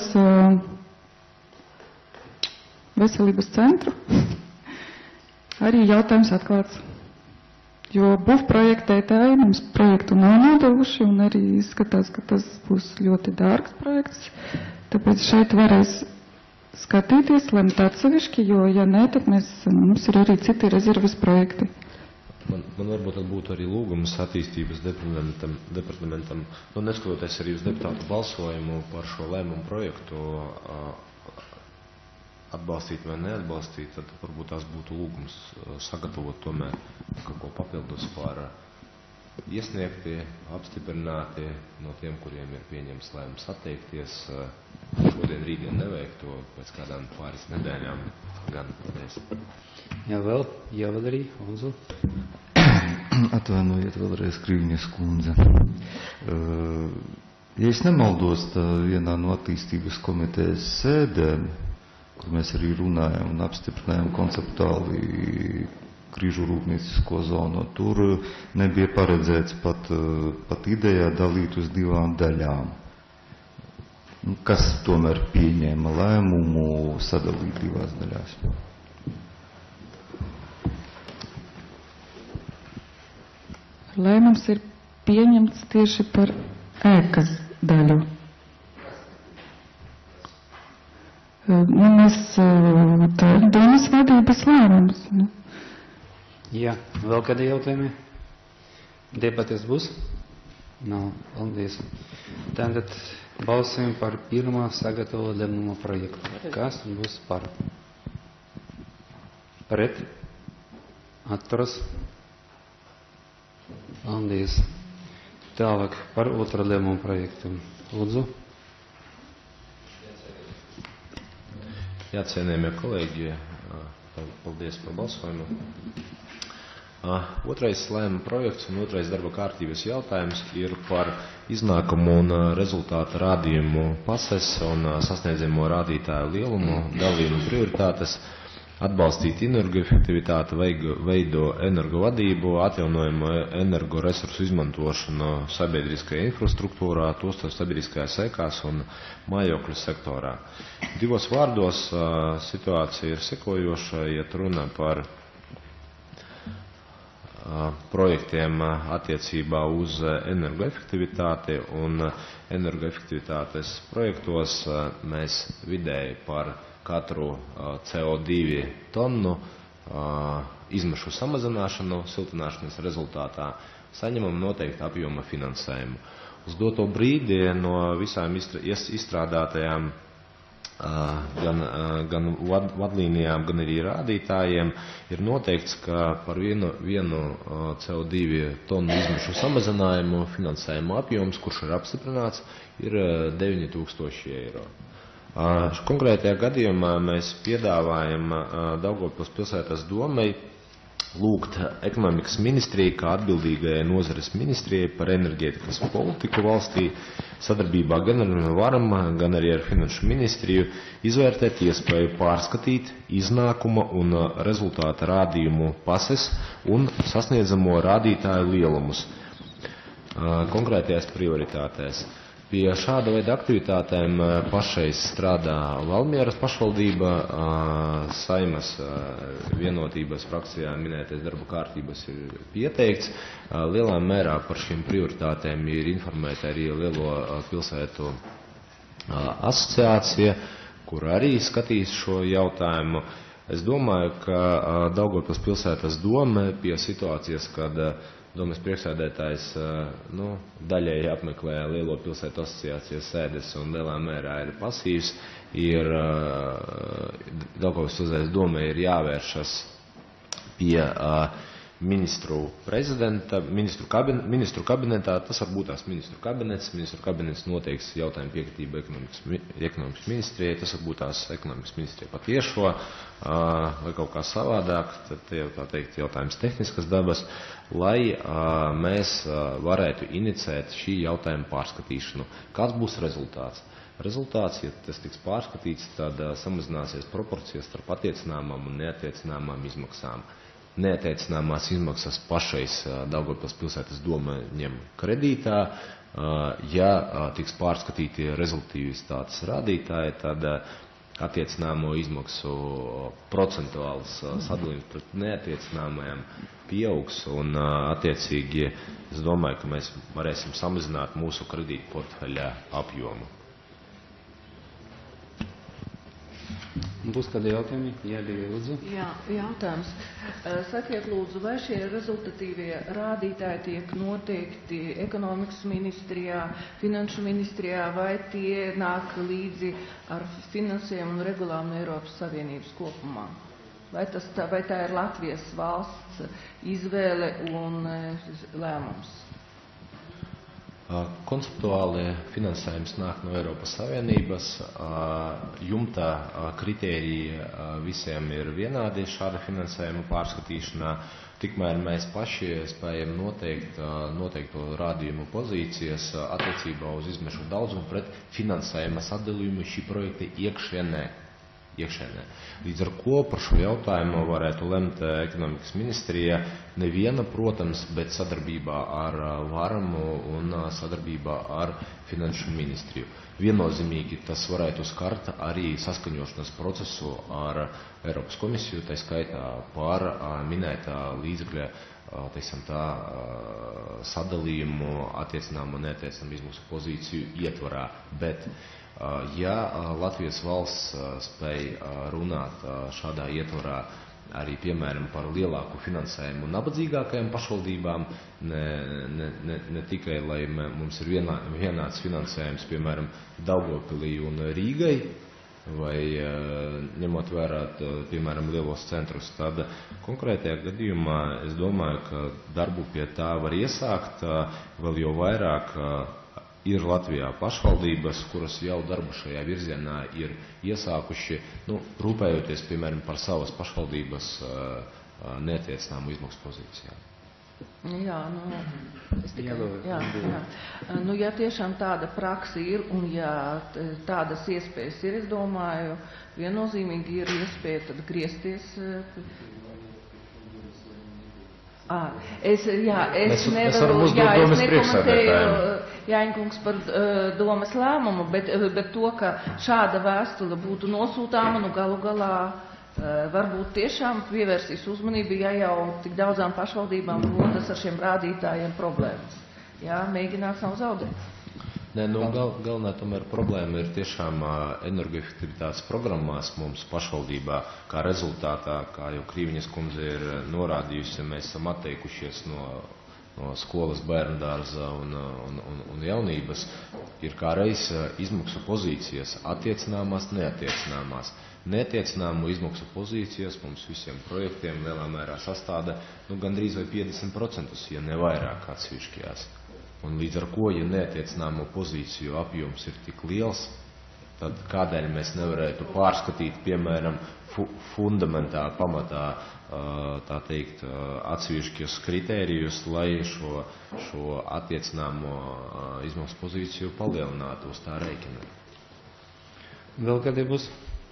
veselības centru. Arī jautājums atklāts. Jo būvprojektētāji mums projektu nav nodevuši un arī izskatās, ka tas būs ļoti dārgs projekts. Tāpēc šeit varēs skatīties, lemt atsevišķi, jo, ja nē, tad mums ir arī citi rezerves projekti. Man varbūt būtu arī lūgums attīstības departamentam, neskatoties arī uz deputātu balsojumu par šo lēmumu projektu, atbalstīt vai neatbalstīt, tad varbūt tās būtu lūgums sagatavot tomēr kaut ko papildus par iesniegti, apstiprināti no tiem, kuriem ir pieņems lēmums atteikties. Šodien, rītdien nevajag to pēc kādām pāris nedēļām gan. Paldies. Jā, vēl arī, Onzu. Atvainojiet vēlreiz, Krīvņas kundze. Ja es nemaldos, tā vienā no attīstības komitejas sēdēm, kur mēs arī runājam un apstiprinājam konceptuāli Krīžu rūpniecisko zonu, tur nebija paredzēts pat idejā dalīt uz 2 daļām. Kas tomēr pieņēma lēmumu sadalīt 2 daļās? Lēmums ir pieņemts tieši par ēkas daļu. Tā ir domas vadības lēmums. Jā, vēl kādi jautājumi? Debates būs? Nav, paldies. Tātad balsojam par pirmā sagatavo lēmuma projektu. Kas būs par? Pret? Atturas? Paldies. Tālāk par otru lēmuma projektu. Lūdzu. Jā, cienījamie kolēģi, paldies par balsojumu. Otrais lēmuma projekts un otrais darba kārtības jautājums ir par iznākumu un rezultātu rādījumu pases un sasniedzamo rādītāju lielumu, dalījumu prioritātes, atbalstīt energoefektivitāti, veido energovadību, atjaunojumu energoresursu izmantošanu sabiedriskajā infrastruktūrā, tostarp sabiedriskajās ēkās un mājokļu sektorā. 2 vārdos situācija ir sekojoša, iet runa par projektiem attiecībā uz energoefektivitāti, un energoefektivitātes projektos mēs vidēji par katru CO2 tonu izmešu samazināšanu siltināšanas rezultātā saņemam noteikti apjoma finansējumu. Uz doto brīdi no visām izstrādātajām gan vadlīnijām, gan arī rādītājiem ir noteikts, ka par vienu CO2 tonu izmešu samazinājumu finansējuma apjoms, kurš ir apstiprināts, ir 9000 eiro. Konkrētajā gadījumā mēs piedāvājam Daugavpils pilsētas domai lūgt ekonomikas ministriju kā atbildīgajai nozares ministrijai par enerģētikas politiku valstī sadarbībā gan ar varam, gan arī ar finanšu ministriju izvērtēt iespēju pārskatīt iznākuma un rezultāta rādījumu pases un sasniedzamo rādītāju lielumus konkrētajās prioritātēs. Pie šāda veida aktivitātēm pašreiz strādā Valmieras pašvaldība, Saimas vienotības frakcijā minētais darba kārtības ir pieteikts. Lielā mērā par šīm prioritātēm ir informēta arī Lielo pilsētu asociācija, kur arī skatīs šo jautājumu. Es domāju, ka Daugavpils pilsētas doma pie situācijas, kad domas priekšsēdētājs daļēji apmeklē Lielo pilsētu asociācijas sēdes un lielā mērā ir pasīvs, ir Daugavpils pilsētas domai ir jāvēršas pie ministru kabinetā, tas var būt tās ministru kabinets noteiks jautājumu piekritību ekonomikas ministrijai, tas var būt tās ekonomikas ministrijai patiešo vai kaut kā savādāk, tad jau tā teikt jautājums tehniskas dabas, lai mēs varētu inicēt šī jautājuma pārskatīšanu. Kāds būs rezultāts? Rezultāts, ja tas tiks pārskatīts, tad samazināsies proporcijas starp attiecināmām un neattiecināmām izmaksām. Neattiecināmās izmaksas pašais Daugavpils pilsētas doma ņem kredītā. Ja tiks pārskatīti rezultātas rādītāji, tad attiecināmo izmaksu procentuāls sadalījums pret neattiecināmajām pieaugs un attiecīgi es domāju, ka mēs varēsim samazināt mūsu kredītu portfeļa apjomu. Būs kādi jautājumi? Jā, Līga, lūdzu. Jā, jautājums. Sakiet, lūdzu, vai šie rezultatīvie rādītāji tiek noteikti ekonomikas ministrijā, finanšu ministrijā, vai tie nāk līdzi ar finansējumu un regulām Eiropas Savienības kopumā? Vai tā ir Latvijas valsts izvēle un lēmums? Konceptuāli finansējums nāk no Eiropas Savienības, jumta kritērija visiem ir vienādi šāda finansējuma pārskatīšanā, tikmēr mēs paši spējam noteikto rādījumu pozīcijas attiecībā uz izmešu daudzumu pret finansējuma sadalījumu šī projekta iekšēnē. Līdz ar ko par šo jautājumu varētu lemt ekonomikas ministrija neviena, protams, bet sadarbībā ar Varamu un sadarbībā ar finanšu ministriju. Viennozīmīgi tas varētu skart arī saskaņošanas procesu ar Eiropas komisiju, tā skaitā par minētā līdzekļa sadalījumu attiecināmu un neattiecināmu izmaksu pozīciju ietvarā, bet ja Latvijas valsts spēj runāt šādā ietvarā arī, piemēram, par lielāku finansējumu nabadzīgākajām pašvaldībām, ne tikai, lai mums ir vienāds finansējums, piemēram, Daugavpilī un Rīgai, vai ņemot vērā, piemēram, lielos centrus, tad konkrētajā gadījumā es domāju, ka darbu pie tā var iesākt, vēl jau vairāk ir Latvijā pašvaldības, kuras jau darbu šajā virzienā ir iesākuši, rūpējoties, piemēram, par savas pašvaldības neattiecināmu izmaksu pozīcijām. Jā, ja tiešām tāda praksa ir un ja tādas iespējas ir, es domāju, viennozīmīgi ir iespēja tad griezties. Es nekomentēju Jāņkungs par domas lēmumu, bet to, ka šāda vēstule būtu nosūtāma, galu galā varbūt tiešām pievērsīs uzmanību, ja jau tik daudzām pašvaldībām rodas ar šiem rādītājiem problēmas. Jā, mēģinās nav zaudēt. Galvenā tomēr problēma ir tiešām energoefektivitātes programmās mums pašvaldībā, kā rezultātā, kā jau Krīviņas kundze ir norādījusi, mēs esam atteikušies no skolas, bērndārza un jaunības, ir kā reiz izmaksu pozīcijas attiecināmās, neattiecināmās. Neattiecināmu izmaksu pozīcijas mums visiem projektiem lielā mērā sastāda gandrīz vai 50%, ja ne vairāk atsevišķajās. Un līdz ar ko, ja neattiecināmo pozīciju apjoms ir tik liels, tad kādēļ mēs nevarētu pārskatīt, piemēram, fundamentāli pamatā, tā teikt, atsevišķus kritērijus, lai šo attiecināmo izmaksu pozīciju palielinātu uz tā rēķina. Vēl kādi būs?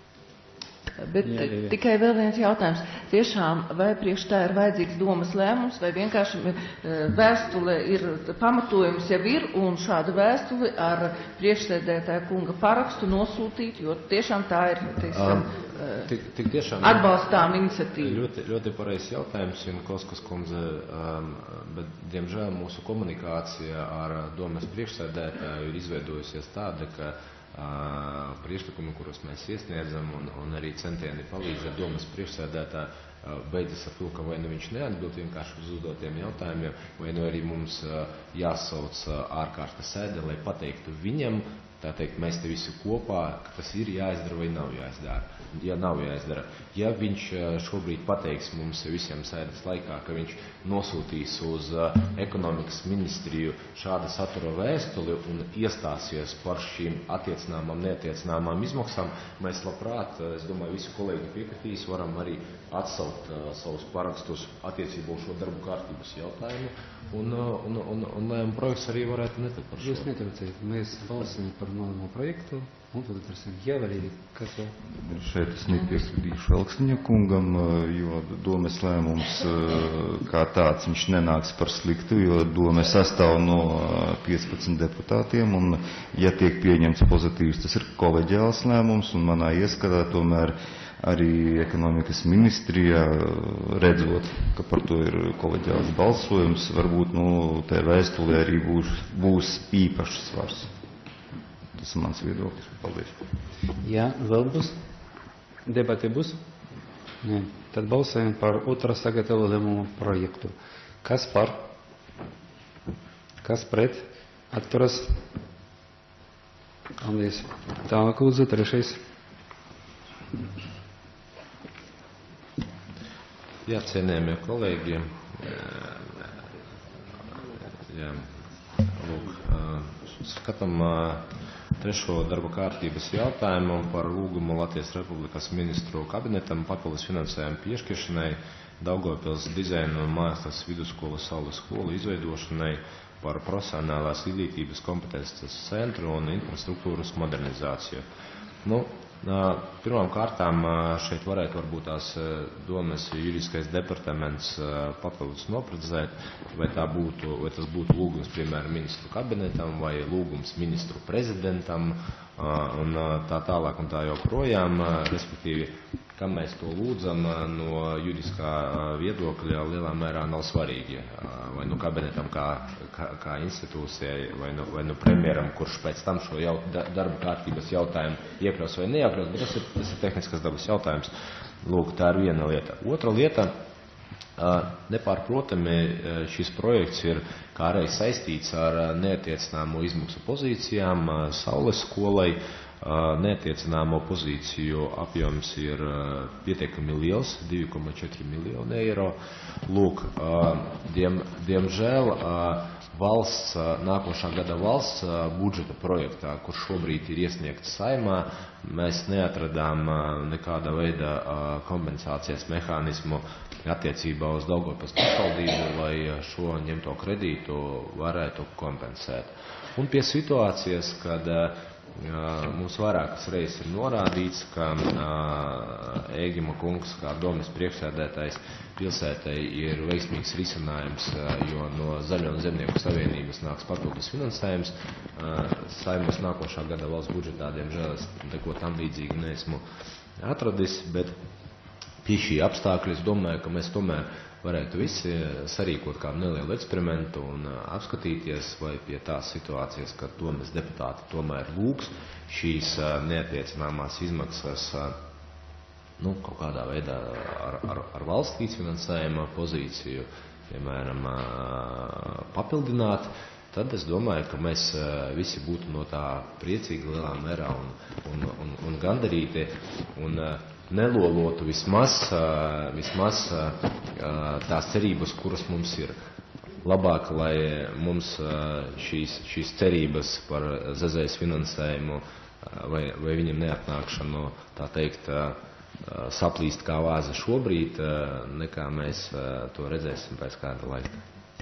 Bet tikai vēl viens jautājums. Tiešām, vai priekš tā ir vajadzīgs domas lēmums, vai vienkārši vēstule ir, pamatojums jau ir, un šādu vēstuli ar priekšsēdētāja kunga parakstu nosūtīt, jo tiešām tā ir, teiksim, Tik tiešām atbalstām iniciatīva. Ļoti pareizs jautājums, Jankovskas kundze, bet, diemžēl, mūsu komunikācija ar domas priekšsēdētāju ir izveidojusies tāda, ka priekšlikumi, kurus mēs iesniedzam, un arī centieni palīdzēt domas priekšsēdētāju beidzas ar to, ka vai nu viņš neatbild vienkārši uz uzdotiem jautājumiem, vai nu arī mums jāsauc ārkārtas sēde, lai pateiktu viņam, tā teikt, mēs te visi kopā, ka tas ir jāizdara vai nav jāizdara. Ja nav jāizdara. Ja viņš šobrīd pateiks mums visiem sēdes laikā, ka viņš nosūtīs uz ekonomikas ministriju šāda satura vēstuli un iestāsies par šīm attiecināmām, neattiecināmām izmaksām, mēs labprāt, es domāju, visi kolēģi piekritīs, varam arī atsaukt savus parakstus attiecībā uz šo darbu kārtības jautājumu, un lēmuma projekts arī varētu netikt par šo. Jūs netraucējat, mēs balsim par nolēmumu projektu, un tad atrasim jau arī, kas vēl? Šeit es nepiekrītīšu Elksniņa kungam, jo domes lēmums kā tāds viņš nenāks par sliktu, jo dome sastāv no 15 deputātiem, un ja tiek pieņemts pozitīvs, tas ir koleģiāls lēmums, un manā ieskatā tomēr arī ekonomikas ministrijā, redzot, ka par to ir koleģiāls balsojums, varbūt, te vēstulē arī būs īpašs svars. Tas ir mans viedoklis. Paldies. Jā, vēl būs? Debati būs? Nē. Tad balsojam par otru sagatavojumu projektu. Kas par? Kas pret? Atturas? Paldies. Tālāk lūdzu, trešais. Jā, cienējamie kolēģi, skatām trešo darba kārtības jautājumu par lūgumu Latvijas Republikas ministru kabinetam papildus finansējumu piešķiršanai Daugavpils dizaina un mākslas vidusskolas Saules skolu izveidošanai par profesionālās izglītības kompetences centru un infrastruktūras modernizāciju. Pirmām kārtām šeit varētu varbūt tās domas juridiskais departaments papildus noprecizēt, vai tas būtu lūgums, piemēram, ministru kabinetam vai lūgums ministru prezidentam un tā tālāk un tā joprojām, respektīvi, kam mēs to lūdzam no juridiskā viedokļa lielā mērā nav svarīgi, vai nu kabinetam kā institūcijai, vai nu premjeram, kurš pēc tam šo darba kārtības jautājumu iekļaus vai neiekļaus, bet tas ir tehniskas dabas jautājums. Lūk, tā ir viena lieta. Otra lieta, nepārprotami šis projekts ir kā arī saistīts ar neattiecināmo izmaksu pozīcijām Saules skolai. Neattiecināmo pozīciju apjoms ir pietiekami liels, 2,4 miljoni eiro. Lūk, diemžēl valsts, nākošā gada valsts budžeta projektā, kur šobrīd ir iesniegts Saeimā, mēs neatradām nekāda veida kompensācijas mehānismu attiecībā uz Daugavpils pašvaldību, lai šo ņemto kredītu varētu kompensēt. Un pie situācijas, kad mums vairākas reizes ir norādīts, ka Ēgima kungs, kā domes priekšsēdētājs, pilsētai ir veiksmīgs risinājums, jo no Zaļo un Zemnieku savienības nāks papildus finansējums. Saeimas nākošā gada valsts budžetā, diemžēl, es neko tam līdzīgi neesmu atradis, bet pie šī apstākļa es domāju, ka mēs tomēr varētu visi sarīkot kādu nelielu eksperimentu un apskatīties, vai pie tās situācijas, ka domes deputāti tomēr lūgs šīs neattiecināmās izmaksas kaut kādā veidā ar valsts līdzfinansējuma pozīciju, piemēram, papildināt, tad es domāju, ka mēs visi būtu no tā priecīgi lielā mērā un gandarīti un nelolotu vismaz tās cerības, kuras mums ir. Labāk, lai mums šīs cerības par ZZS finansējumu vai viņam neatnākšanu, tā teikt, saplīst kā vāze šobrīd, nekā mēs to redzēsim pēc kāda laika.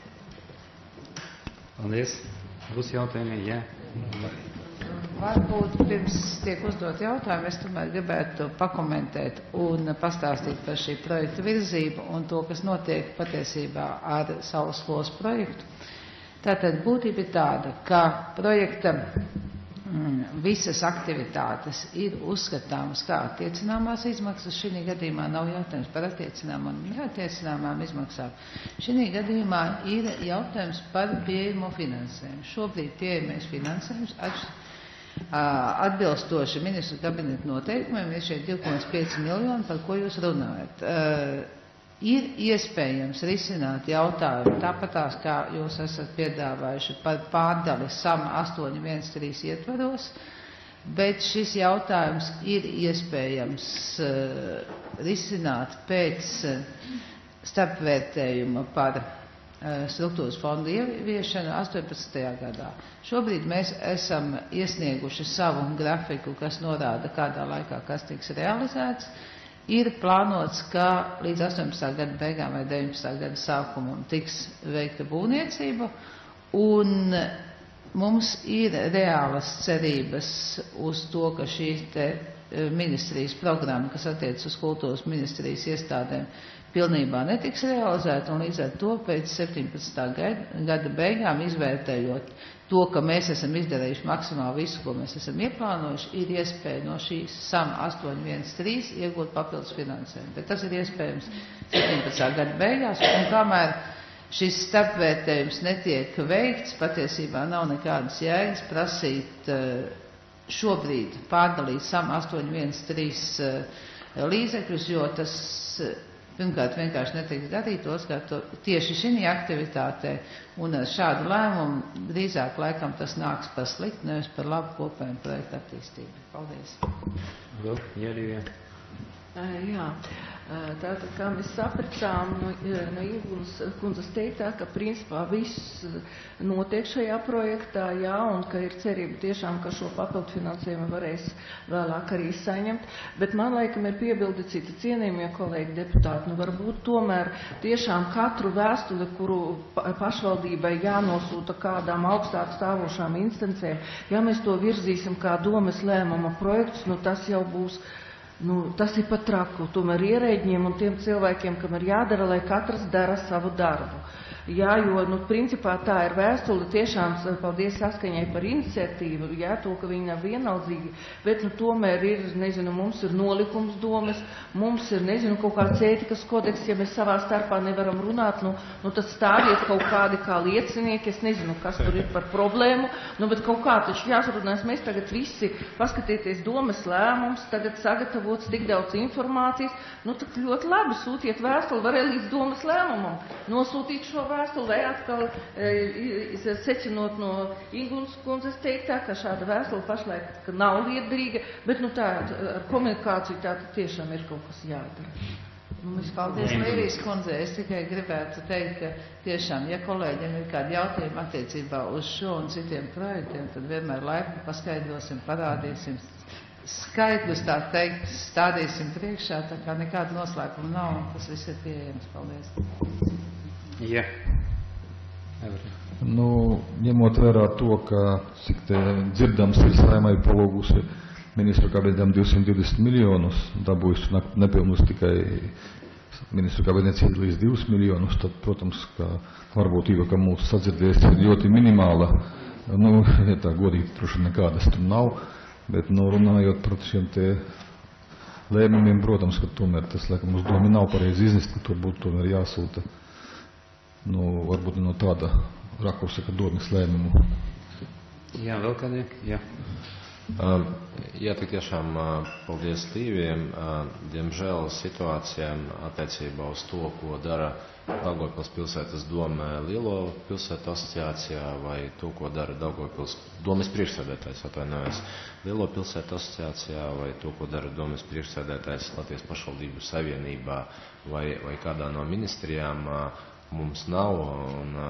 Paldies. Būs jautājumi? Jā. Varbūt pirms tiek uzdot jautājumu, es tomēr gribētu pakomentēt un pastāstīt par šī projekta virzību un to, kas notiek patiesībā ar Saules skolas projektu. Tātad būtība ir tāda, ka projekta visas aktivitātes ir uzskatāmas kā attiecināmās izmaksas. Šī gadījumā nav jautājums par attiecināmām un neattiecināmām izmaksām. Šī gadījumā ir jautājums par pieejamo finansējumu. Šobrīd pieejamais finansējums atbilstoši ministru kabineta noteikumiem ir šie 2,5 miljoni, par ko jūs runājat. Ir iespējams risināt jautājumu tāpatās, kā jūs esat piedāvājuši par pārdali SAM 813 ietvaros, bet šis jautājums ir iespējams risināt pēc starpvērtējuma par struktūras fondu ieviešanu 18. gadā. Šobrīd mēs esam iesnieguši savu grafiku, kas norāda, kādā laikā kas tiks realizēts. Ir plānots, ka līdz 18. gada beigām vai 19. gada sākumam tiks veikta būvniecība, un mums ir reālas cerības uz to, ka šī ministrijas programma, kas attiec uz kultūras ministrijas iestādēm, pilnībā netiks realizēta, un līdz ar to pēc 17. gada beigām, izvērtējot to, ka mēs esam izdarījuši maksimāli visu, ko mēs esam ieplānojuši, ir iespēja no šīs SAM 813 iegūt papildus finansējumu. Bet tas ir iespējams 17. gada beigās, un kamēr šis starpvērtējums netiek veikts, patiesībā nav nekādas jēgas prasīt šobrīd pārdalīt SAM 813 līdzekļus, jo tas pirmkārt vienkārši netiks darīt, otrkārt tieši šī aktivitātē un ar šādu lēmumu drīzāk laikam tas nāks par sliktu, nevis par labu kopējumu projektu attīstību. Paldies. Vēl, Jērija. Jā, tātad, kā mēs sapratām, no Ilgunas kundzes teiktā, ka principā viss notiek šajā projektā, jā, un ka ir cerība tiešām, ka šo papildu finansējumu varēs vēlāk arī saņemt, bet man laikam ir piebildi citi cienījumie kolēģi deputāti, varbūt tomēr tiešām katru vēstuli, kuru pašvaldībai jānosūta kādām augstāk stāvošām instancēm, ja mēs to virzīsim kā domes lēmuma projekts, tas jau būs. Tas ir pat traku, tomēr ierēģiem un tiem cilvēkiem, kam ir jādara, lai katrs dara savu darbu. Jā, jo, principā tā ir vēstule, tiešām paldies Saskaņai par iniciatīvu, jā, to, ka viņi nav vienaldzīgi, bet, tomēr ir, mums ir nolikums domes, mums ir, kaut kāds ētikas kodeks, ja mēs savā starpā nevaram runāt, tad stāviet kaut kādi kā liecinieki, es nezinu, kas tur ir par problēmu, bet kaut kā taču jāsarunās, mēs tagad visi paskatieties domes lēmums, tagad sagatavots tik daudz informācijas, tad ļoti labi sūtiet vēstuli, varēja līdz domes lēmumam nosūtīt šo vēstuli, vai atkal secinot no Ilgunas kundzes teiktā, ka šāda vēstule pašlaik nav liederīga, bet tā ar komunikāciju tā tiešām ir kaut kas jādara. Paldies, Līrijas kundze. Es tikai gribētu teikt, ka tiešām, ja kolēģiem ir kādi jautājumi attiecībā uz šo un citiem projektiem, tad vienmēr laipni paskaidrosim, parādīsim skaidrus, tā teikt, stādīsim priekšā, tā kā nekāda noslēpuma nav, un tas viss ir pieejams. Paldies. Jā. Ņemot vērā to, ka cik te dzirdams ir Saeimai palūgusi ministru kabinetam 220 miljonus, dabūjusi nepilnus tikai ministru kabinets iedalīs 2 miljonus, tad, protams, ka varbūtība, ka mūsu sadzirdēs ir ļoti minimāla, ja tā godīgi droši nekādas tur nav, bet, runājot par šiem te lēmumiem, protams, ka tomēr tas, laikam, uz domu nav pareizi iznest, ka tur būtu tomēr jāsūta, varbūt no tāda rakursa, ka domas lēmumu. Jā, vēl kādiem? Jā. Jā, tik tiešām paldies Līviem. Diemžēl situācijām attiecībā uz to, ko dara Daugavpils pilsētas doma Lielo pilsētu asociācijā vai to, ko dara Daugavpils domas priekšsēdētājs, atvainojos, Lielo pilsētu asociācijā vai to, ko dara domas priekšsēdētājs Latvijas pašvaldību savienībā vai kādā no ministrijām, mums nav, un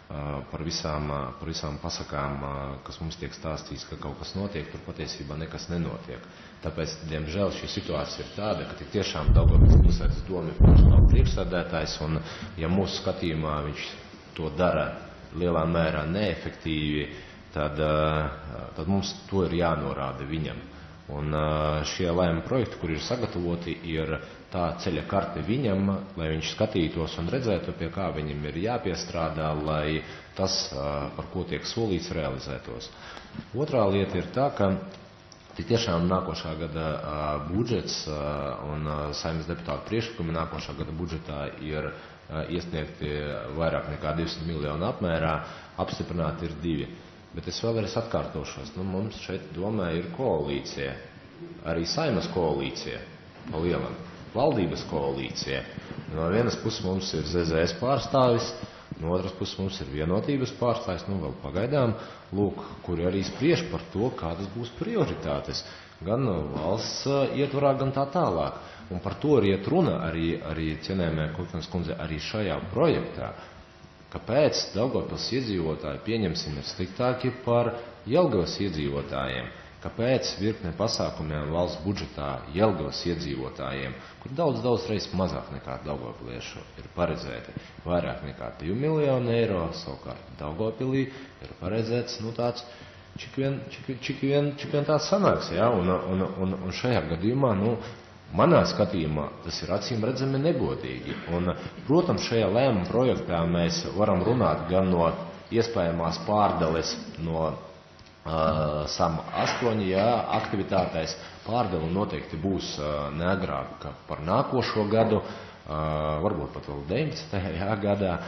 par visām pasakām, kas mums tiek stāstīts, ka kaut kas notiek, tur patiesībā nekas nenotiek. Tāpēc, diemžēl, šī situācija ir tāda, ka tik tiešām Daugavpils pilsētas doma ir personāla priekšsēdētājs, un ja mūsu skatījumā viņš to dara lielā mērā neefektīvi, tad mums to ir jānorāda viņam. Un šie lēma projekti, kur ir sagatavoti, ir tā ceļa karte viņam, lai viņš skatītos un redzētu, pie kā viņam ir jāpiestrādā, lai tas, par ko tiek solīts, realizētos. Otrā lieta ir tā, ka tik tiešām nākošā gada budžets un Saeimas deputātu priekšlikumi nākošā gada budžetā ir iesniegti vairāk nekā 200 miljonu apmērā, apstiprināti ir 2. Bet es vēlreiz atkārtošos, mums šeit domā ir koalīcija, arī Saeimas koalīcija, pa lielam, valdības koalīcija. No vienas puses mums ir ZZS pārstāvis, no otras puses mums ir vienotības pārstāvis, vēl pagaidām, kuri arī spriež par to, kādas būs prioritātes, gan valsts ietvarā, gan tā tālāk. Un par to ir iet runa arī cienējamajā Kukanas kundze, arī šajā projektā. Kāpēc Daugavpils iedzīvotāji, pieņemsim, ir sliktāki par Jelgavas iedzīvotājiem? Kāpēc virkne pasākumiem valsts budžetā Jelgavas iedzīvotājiem, kur daudz reizes mazāk nekā Daugavpiliešu ir paredzēti, vairāk nekā 2 miljonu eiro, savukārt Daugavpilī ir paredzēts, tāds, cik vien tāds sanāks, ja? Un šajā gadījumā, manā skatījumā tas ir acīm redzami negodīgi. Un, protams, šajā lēmuma projektā mēs varam runāt gan no iespējamās pārdales no SAM 8 aktivitātēs. Pārdala noteikti būs neagrāk par nākošo gadu, varbūt pat vēl 19. gadā,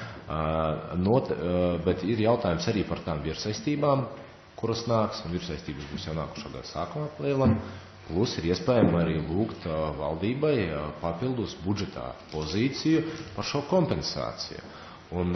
bet ir jautājums arī par tām virsaistībām, kuras nāks, un virsaistības būs jau nākošā gada sākumā plēlam. Plus ir iespējama arī lūgt valdībai papildus budžetā pozīciju par šo kompensāciju. Un,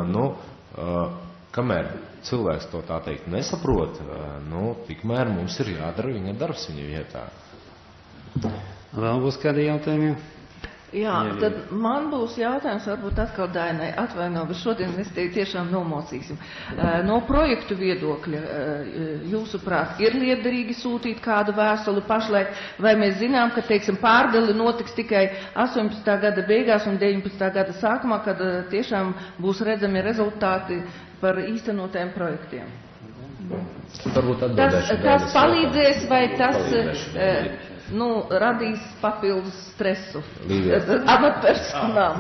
kamēr cilvēks to tā teikt nesaprot, tikmēr mums ir jādara viņa darbs viņa vietā. Vēl būs kādi jautājumi? Jā, tad man būs jautājums, varbūt atkal Dainai, bet šodien mēs te tiešām nomocīsim. No projektu viedokļa, jūsuprāt, ir liederīgi sūtīt kādu vēstuli pašlaik, vai mēs zinām, ka, teiksim, pārdali notiks tikai 18. gada beigās un 19. gada sākumā, kad tiešām būs redzami rezultāti par īstenotajiem projektiem? Tas palīdzēs vai tas radīs papildus stresu amatpersonām?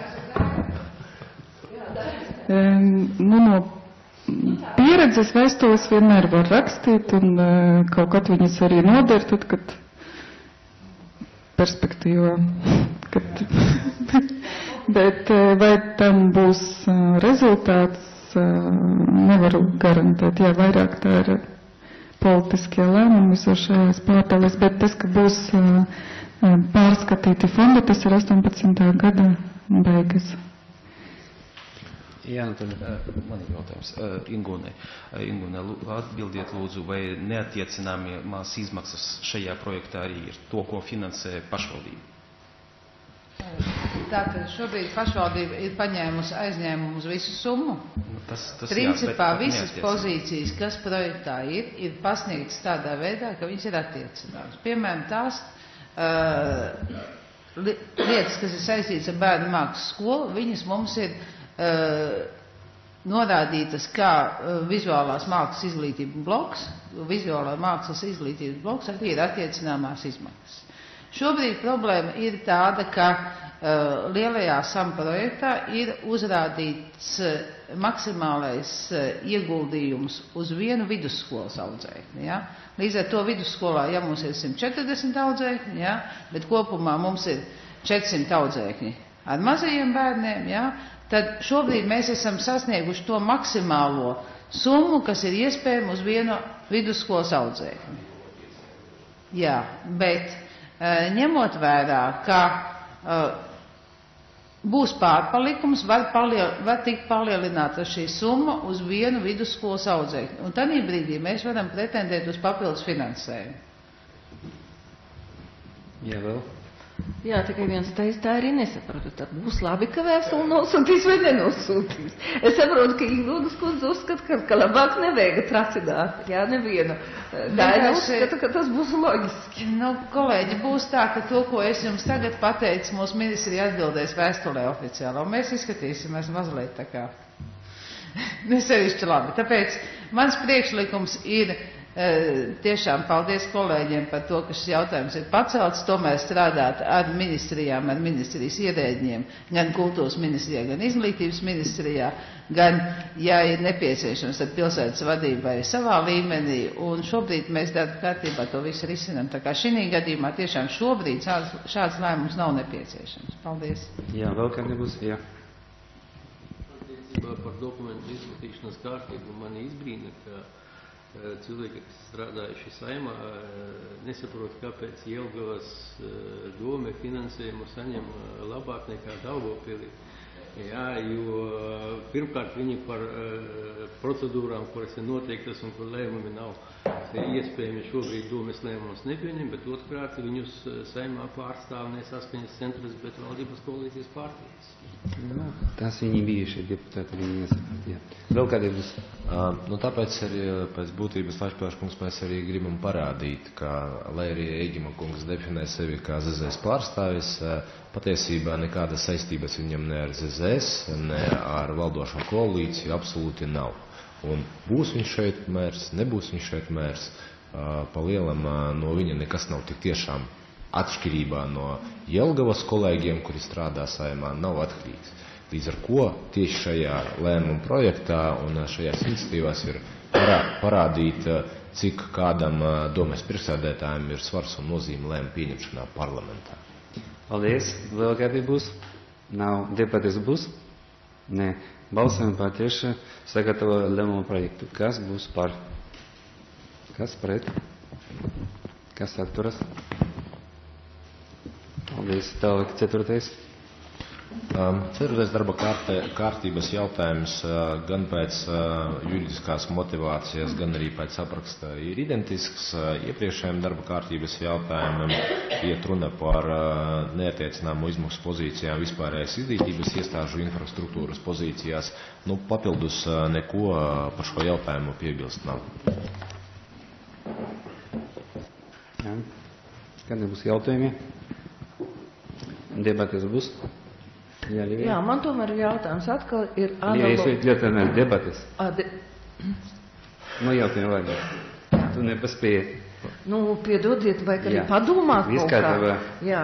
No pieredzes vēstules vienmēr var rakstīt un kaut kad viņas arī noder, tad, kad perspektīvā. Bet vai tam būs rezultāts, nevaru garantēt. Jā, vairāk tā ir politiskie lēmumi visos šajās pārdales, bet tas, ka būs pārskatīti fondi, tas ir 18. gada beigas. Jā, tad man ir jautājums. Ingūne, atbildiet lūdzu, vai neattiecināmās izmaksas šajā projektā arī ir to, ko finansē pašvaldība? Tātad šobrīd pašvaldība ir paņēmusi aizņēmumu uz visu summu. Principā visas pozīcijas, kas projektā ir pasniegtas tādā veidā, ka viņas ir attiecināmas. Piemēram, tās lietas, kas ir saistītas ar bērnu mākslas skolu, viņas mums ir norādītas kā vizuālās mākslas izglītības bloks. Vizuālā mākslas izglītības bloks arī ir attiecināmās izmaksas. Šobrīd problēma ir tāda, ka lielajā SAM projektā ir uzrādīts maksimālais ieguldījums uz vienu vidusskolas audzēkni. Ja? Līdz ar to vidusskolā, ja mums ir 140 audzēkņi, ja? Bet kopumā mums ir 400 audzēkņi ar mazajiem bērniem, ja? Tad šobrīd mēs esam sasnieguši to maksimālo summu, kas ir iespējama uz vienu vidusskolas audzēkni. Jā, bet ņemot vērā, ka būs pārpalikums, var tikt palielināta šī summa uz vienu vidusskolas audzēkni. Un tādā brīdī mēs varam pretendēt uz papildus finansējumu. Jā, vēl? Jā, tikai viens teica, tā arī nesapratu. Tad būs labi, ka vēstuli nosūtīs vai nenosūtīs. Es saprotu, ka Ingūnas kundze uzskata, ka labāk nevajag tracināt, jā, nevienu. Tā ir uzskata, ka tas būs loģiski. Nu, kolēģi, būs tā, ka to, ko es jums tagad pateicu, mūsu ministrija atbildēs vēstulē oficiāli, un mēs izskatīsimies mazliet tā kā nesevišķi labi. Tāpēc mans priekšlikums ir tiešām paldies kolēģiem par to, ka šis jautājums ir pacelts, tomēr strādāt ar ministrijām, ar ministrijas ierēģiem, gan kultūras ministrijā, gan izglītības ministrijā, gan, ja ir nepieciešams, tad pilsētas vadībai savā līmenī, un šobrīd mēs darba kārtībā to visu risinām. Tā kā šī gadījumā tiešām šobrīd šāds lēmums nav nepieciešams. Paldies. Jā, vēl kādi būs, jā. Par dokumentu izskatīšanas kārtību mani izbrīna, ka cilvēki, kas strādājuši Saeimā, nesaprot, kāpēc Jelgavas dome finansējumu saņem labāk nekā Daugavpilī. Jā, jo pirmkārt viņi par procedūrām, kuras ir noteiktas un kur lēmumi nav iespējami šobrīd domes lēmumus nepieņem, bet otrkārt viņus Saeimā pārstāv ne saskaņas centrs, bet valdības koalīcijas partijas. Nu, tas viņi bijušie deputāti, viņi nesaprat, jā. Vēl kādi būs? Nu, tāpēc arī pēc būtības Lašpēškungs mēs arī gribam parādīt, ka, lai arī Eigima kungs definē sevi kā ZZS pārstāvis, patiesībā nekādas saistības viņam ne ar ZZS, ne ar valdošo koalīciju absolūti nav. Un būs viņš šeit mērs, nebūs viņš šeit mērs, pa lielam no viņa nekas nav tik tiešām atšķirībā no Jelgavas kolēģiem, kuri strādā Saeimā, nav atkarīgs. Līdz ar ko tieši šajā lēmuma projektā un šajās iniciatīvās ir parādīt, cik kādam domes priekšsēdētājiem ir svars un nozīme lēmumu pieņemšanā parlamentā. Paldies. Vēl kādi būs? Nav. Debates būs? Nē. Balsojam par tieši sagatavo lēmumu projektu. Kas būs par? Kas pret? Kas atturas? Paldies. Tālāk ceturtais. Ceturtais darba kārtības jautājums gan pēc juridiskās motivācijas, gan arī pēc apraksta ir identisks iepriekšējiem darba kārtības jautājumiem. Iet runa par neatiecināmu izmaksu pozīcijām vispārējās izglītības iestāžu infrastruktūras pozīcijās. Nu, papildus neko par šo jautājumu piebilst nav. Jā. Kādi būs jautājumi? Debates būs? Jā, man tomēr ir jautājums. Atkal ir analogi. Jā, debates. Nu, jautājumi vajag. Tu nepaspēji. Nu, piedodiet, vajag arī padomāt kaut kā. Jā.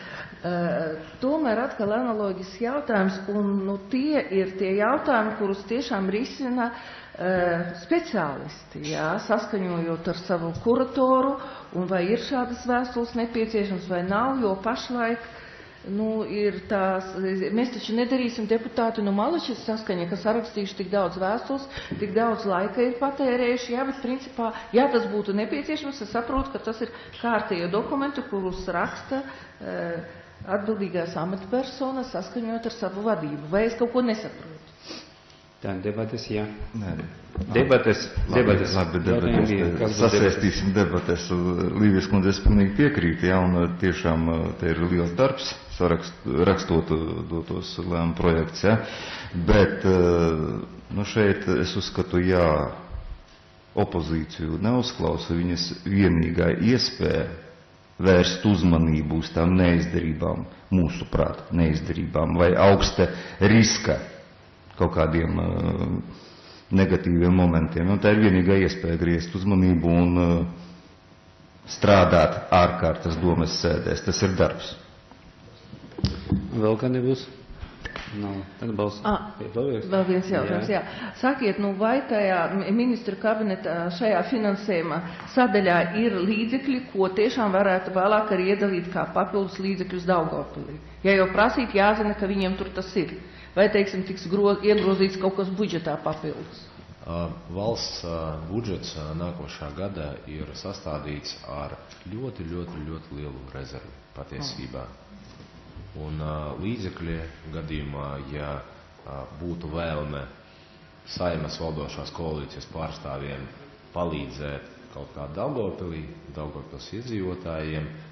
Tomēr atkal analogisks jautājums, un nu, tie ir tie jautājumi, kurus tiešām risina speciālisti, jā, saskaņojot ar savu kuratoru, un vai ir šādas vēstules nepieciešams vai nav, jo pašlaik nu, ir tās, mēs taču nedarīsim deputāti no Malačas saskaņa, ka sarakstījuši tik daudz vēstules, tik daudz laika ir patērējuši, jā, bet principā, ja tas būtu nepieciešams, es saprotu, ka tas ir kārtējo dokumentu, kurus raksta atbildīgās amatpersona saskaņot ar savu vadību. Vai es kaut ko nesaprotu? Tā, debates, jā. Nē. Debates. Labi, sasaistīsim debates. Līvijas kundze, es pilnīgi piekrītu, jā, un tiešām te ir liels darbs, rakstot tos lēmumu projekts, jā. Bet, nu šeit es uzskatu, jā, opozīciju neuzklausa, viņas vienīgā iespēja vērst uzmanību uz tām neizdarībām, mūsuprāt, neizdarībām vai augsta riska kaut kādiem negatīviem momentiem. Un tā ir vienīgā iespēja griezt uzmanību un strādāt ārkārtas domes sēdēs. Tas ir darbs. Vēl kā nebūs? Nav. Tad balss. Vēl viens jautājums, jā. Sakiet, nu vai tajā ministru kabinetā šajā finansējuma sadaļā ir līdzekļi, ko tiešām varētu vēlāk arī iedalīt kā papildus līdzekļus Daugavpilī? Ja jau prasīt, jāzina, ka viņiem tur tas ir. Vai, teiksim, tiks iegrozīts kaut kas budžetā papildus? Valsts budžets nākošā gada ir sastādīts ar ļoti lielu rezervi patiesībā. Un līdzekļi gadījumā, ja būtu vēlme Saeimas valdošās koalīcijas pārstāvjiem palīdzēt kaut kā Daugavpilī, Daugavpils iedzīvotājiem,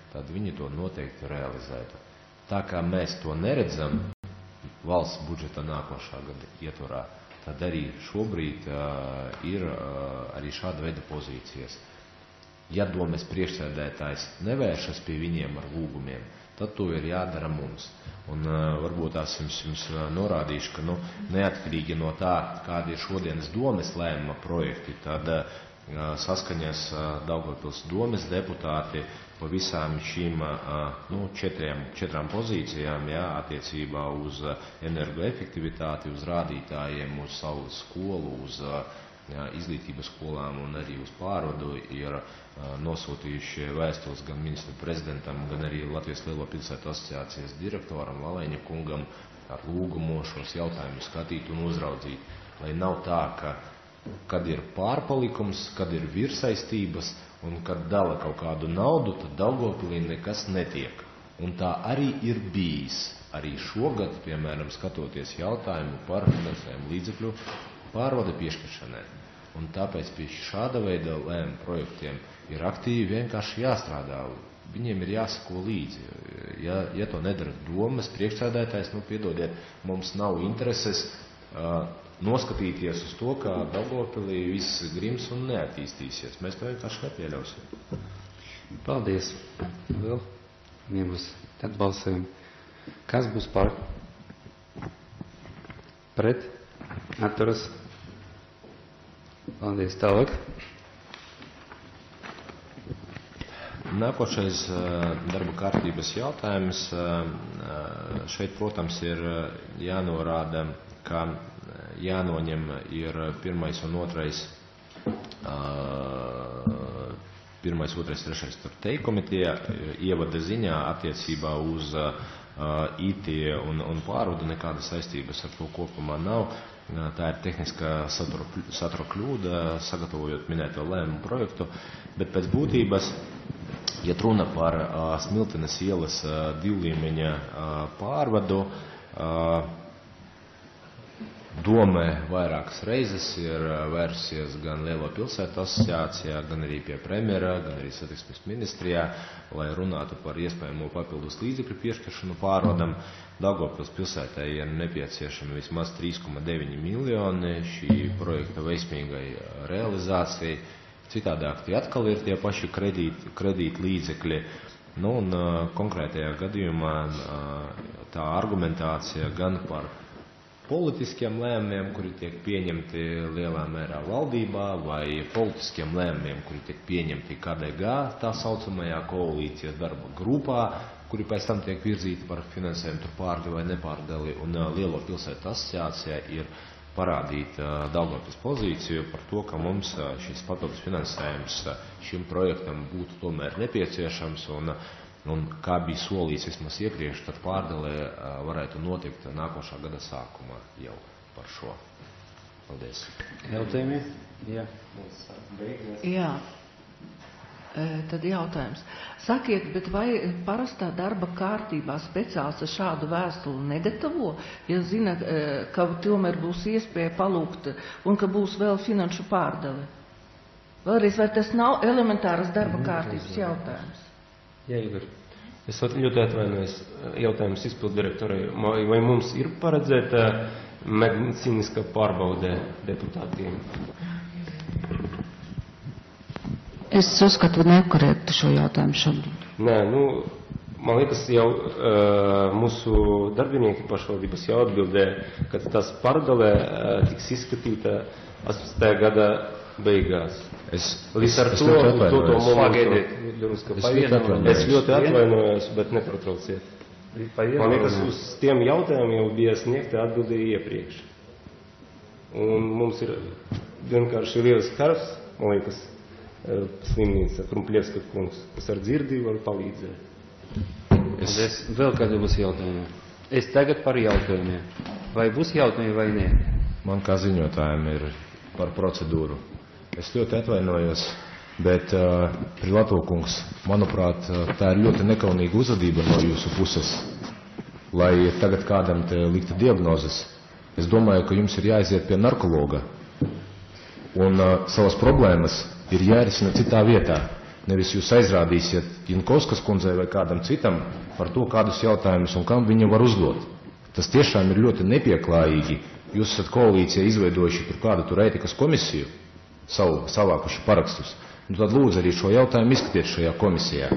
tad viņi to noteikti realizētu. Tā kā mēs to neredzam valsts budžeta nākošā gada ietvarā, tad arī šobrīd ir arī šāda veida pozīcijas. Ja domes priekšsēdētājs nevēršas pie viņiem ar lūgumiem, tad to ir jādara mums. Un varbūt tās jums norādīšu, ka neatkarīgi no tā, kādi ir šodienas domes lēmuma projekti, tad saskaņas Daugavpils domes deputāti pa visām šīm četrām pozīcijām, attiecībā uz energoefektivitāti, uz rādītājiem, uz saules skolu, uz izglītības skolām un arī uz pārvadu ir nosūtījuši vēstules gan ministru prezidentam, gan arī Latvijas Lielo pilsētu asociācijas direktoram Valēņa kungam ar lūgumu šos jautājumus skatīt un uzraudzīt, lai nav tā, ka kad ir pārpalikums, kad ir virsaistības un kad dala kaut kādu naudu, tad Daugavpilī nekas netiek. Un tā arī ir bijis. Arī šogad, piemēram, skatoties jautājumu par finansējumu līdzekļu pārvada piešķiršanai. Un tāpēc pie šāda veida lēmumu projektiem ir aktīvi vienkārši jāstrādā. Viņiem ir jāsako līdzi. Ja to nedara domas priekšsēdētājs, piedodiet, mums nav intereses noskatīties uz to, kā Daugavpilī viss grims un neattīstīsies. Mēs to vienkārši nepieļausim. Paldies. Vēl vienos. Tad balsojam. Kas būs par? Pret? Atturas? Paldies. Tālāk. Nākošais darba kārtības jautājums. Šeit, protams, ir jānorāda, ka jānoņem ir pirmais, otrais, trešais teikumi tie ievada ziņā attiecībā uz IT un pārvadu, nekāda saistības ar to kopumā nav. Tā ir tehniskā satura kļūda, sagatavojot minēto lēmumu projektu, bet pēc būtības, ja runa par Smiltenes ielas divlīmeņa pārvadu, Dome vairākas reizes ir vērsies gan Lielo pilsētu asociācijā, gan arī pie premjera, gan arī satiksmes ministrijā, lai runātu par iespējamo papildus līdzekļu piešķiršanu pārvadam. Daugavpils pilsētai ir nepieciešami vismaz 3,9 miljoni šī projekta veiksmīgai realizācijai. Citādāk tie atkal ir tie paši kredīt līdzekļi. Un konkrētajā gadījumā tā argumentācija gan par politiskiem lēmumiem, kuri tiek pieņemti lielā mērā valdībā, vai politiskiem lēmumiem, kuri tiek pieņemti KDG, tā saucamajā koalīcijas darba grupā, kuri pēc tam tiek virzīti par finansējumu tur pārdali vai nepārdali, un Lielo pilsētu asociācijā ir parādīta Daugavpils pozīciju par to, ka mums šis papildus finansējums šim projektam būtu tomēr nepieciešams, un kā bija solīts vismaz iepriekš, tad pārdalē varētu notikt nākošā gada sākumā jau par šo. Paldies. Jautājumi? Jā. Tad jautājums. Sakiet, bet vai parastā darba kārtībā speciāls ar šādu vēstuli negatavo, ja zina, ka tomēr būs iespēja palūgt un ka būs vēl finanšu pārdale? Vēlreiz, vai tas nav elementāras darba kārtības jautājums? Jā, Igor. Es ļoti atvainojos jautājums izpildu direktorai. Vai mums ir paredzēta medicīniska pārbaude deputātiem? Es uzskatu nekorektu šo jautājumu šobrīd. Nē, man liekas, jau mūsu darbinieki pašvaldības jau atbildē, ka tas pārdalē tiks izskatīta 18. gada beigās. Līdz ar to momentu es ļoti atvainojos, bet neprotrauciet. Man liekas, uz tiem jautājumiem jau bija sniegta atbildīja iepriekš. Un mums ir vienkārši liels kars, man liekas, slimnīca Krumplievska kungs, kas ar dzirdi var palīdzēt. Vēl kādi būs jautājumi? Es tagad par jautājumiem. Vai būs jautājumi vai nē? Man kā ziņotājiem ir par procedūru. Es ļoti atvainojos, bet Prilatovkungs, manuprāt, tā ir ļoti nekaunīga uzvedība no jūsu puses, lai tagad kādam te likta diagnozes. Es domāju, ka jums ir jāaiziet pie narkologa un savas problēmas ir jārisina citā vietā. nevis jūs aizrādīsiet Jankovskas kundzei vai kādam citam par to, kādus jautājumus un kam viņa var uzdot. Tas tiešām ir ļoti nepieklājīgi. Jūs esat koalīcijā izveidojuši tur kādu tur ētikas komisiju, savākuši parakstus. Tad lūdzu arī šo jautājumu izskatiet šajā komisijā.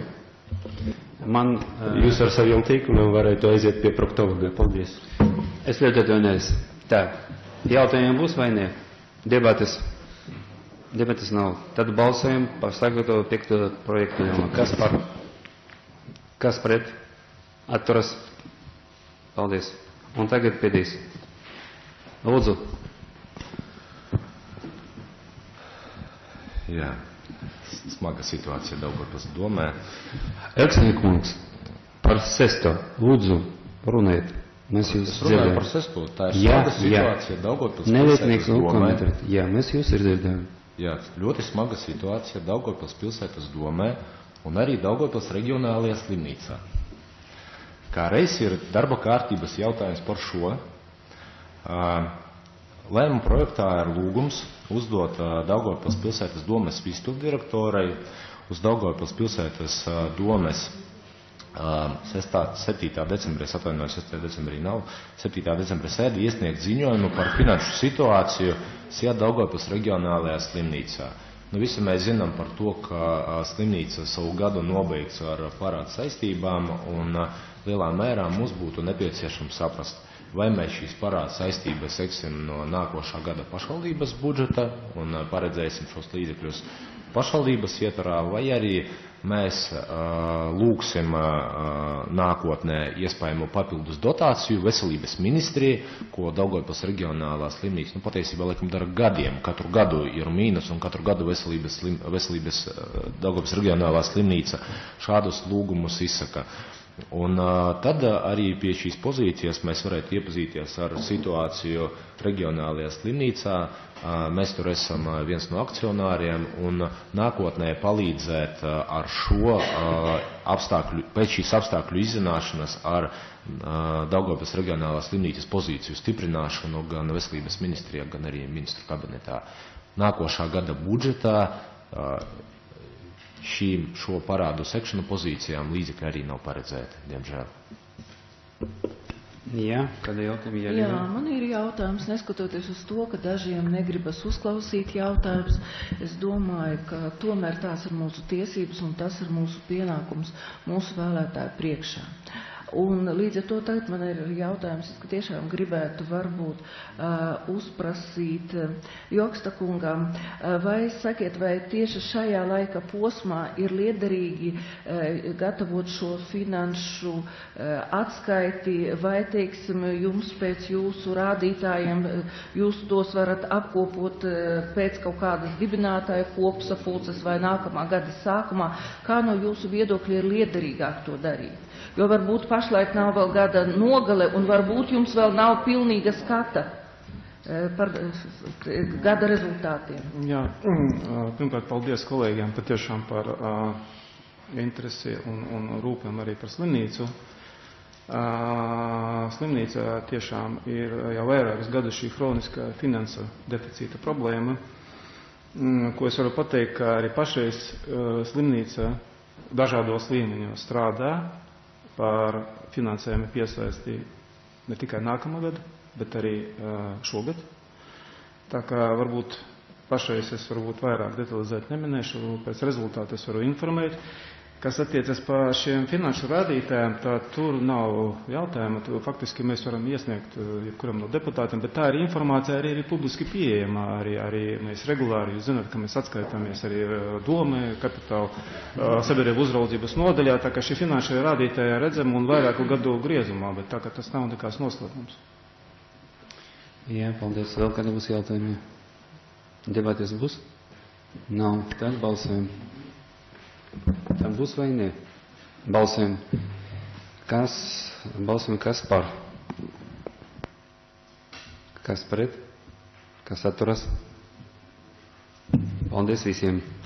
Jūs ar saviem teikumiem varētu aiziet pie proktologa. Paldies. Es ļoti atvainojos. Tā, jautājumi būs vai ne? Debates nav. Tad balsojam par sagatavotu 5. projektu. Kas par? Kas pret? Atturas? Paldies. Un tagad pēdējais. Lūdzu. Jā. Smaga situācija Daugavpils domē. Elksniekungs, par 6. lūdzu, runājiet. Mēs jūs dzirdējām. Par 6. Tā ir smaga situācija Daugavpils pilsētas domē. Jā, mēs jūs dzirdējām. Jā, ļoti smaga situācija Daugavpils pilsētas domē un arī Daugavpils reģionālajā slimnīcā. Kā reiz ir darba kārtības jautājums par šo. Lēmuma projektā ir lūgums uzdot Daugavpils pilsētas domes izpilddirektorai uz Daugavpils pilsētas domes 7. decembrī, es atvainojos, 6. decembrī nav, 7. decembrī sēdi iesniegt ziņojumu par finanšu situāciju Daugavpils reģionālajā slimnīcā. Visi mēs zinām par to, ka slimnīca savu gadu nobeigts ar parādu saistībām un lielā mērā mums būtu nepieciešams saprast, vai mēs šīs parādu saistības seksim no nākošā gada pašvaldības budžeta un paredzēsim šos līdzekļus pašvaldības ietvarā, vai arī mēs lūgsim nākotnē iespējamo papildus dotāciju veselības ministrijai, ko Daugavpils reģionālā slimnīca, patiesībā laikam dara gadiem, katru gadu ir mīnus un katru gadu veselības Daugavpils reģionālā slimnīca šādus lūgumus izsaka. Un tad arī pie šīs pozīcijas mēs varētu iepazīties ar situāciju reģionālajā slimnīcā. Mēs tur esam viens no akcionāriem un nākotnē palīdzēt ar šo apstākļu, pēc šīs apstākļu izzināšanas ar Daugavpils reģionālās slimnīcas pozīciju stiprināšanu gan veselības ministrijā, gan arī ministru kabinetā. Nākošā gada budžetā šo parādu sekšanu pozīcijām līdzekļi arī nav paredzēti, diemžēl. Jā, kāda jautājuma? Jā, man ir jautājums, neskatoties uz to, ka dažiem negribas uzklausīt jautājumus. Es domāju, ka tomēr tās ir mūsu tiesības un tas ir mūsu pienākums mūsu vēlētāju priekšā. Un līdz ar to tagad man ir jautājums, es tiešām gribētu varbūt uzprasīt Joksta kungam, vai sakiet, vai tieši šajā laika posmā ir liederīgi gatavot šo finanšu atskaiti, vai, teiksim, jums pēc jūsu rādītājiem, jūs tos varat apkopot pēc kaut kādas dibinātāja kopsapulces vai nākamā gada sākumā, kā no jūsu viedokļa ir liederīgāk to darīt? Jo varbūt pašlaik nav vēl gada nogale un varbūt jums vēl nav pilnīga skata par gada rezultātiem. Jā, pirmkārt, paldies kolēģiem patiešām par interesi un rūpēm arī par slimnīcu. Slimnīca tiešām ir jau vairākus gadus šī hroniskā finansu deficīta problēma, ko es varu pateikt, ka arī pašreiz slimnīca dažādos līmeņos strādā par finansējumu piesaisti ne tikai nākamā gada, bet arī šogad. Tā kā varbūt pašreiz es varbūt vairāk detalizēt neminēšu, pēc rezultātu es varu informēt. Kas attiecas par šiem finanšu rādītājiem, tad tur nav jautājuma. Faktiski mēs varam iesniegt jebkuram no deputātiem, bet tā ir informācija arī ir publiski pieejama. Arī mēs regulāri, jūs zināt, ka mēs atskaitāmies arī Domē, kapitāla sabiedrību uzraudzības nodaļā, tā ka šie finanšu rādītāji redzam un vairāku gadu griezumā, bet tā ka tas nav nekāds noslēpums. Jā, paldies. Vēl kāda būs jautājumi? Debates būs? Nav. Tad balsojam. Tam būs vai ne? Balsojam. Kas par? Kas pret? Kas atturas? Paldies visiem!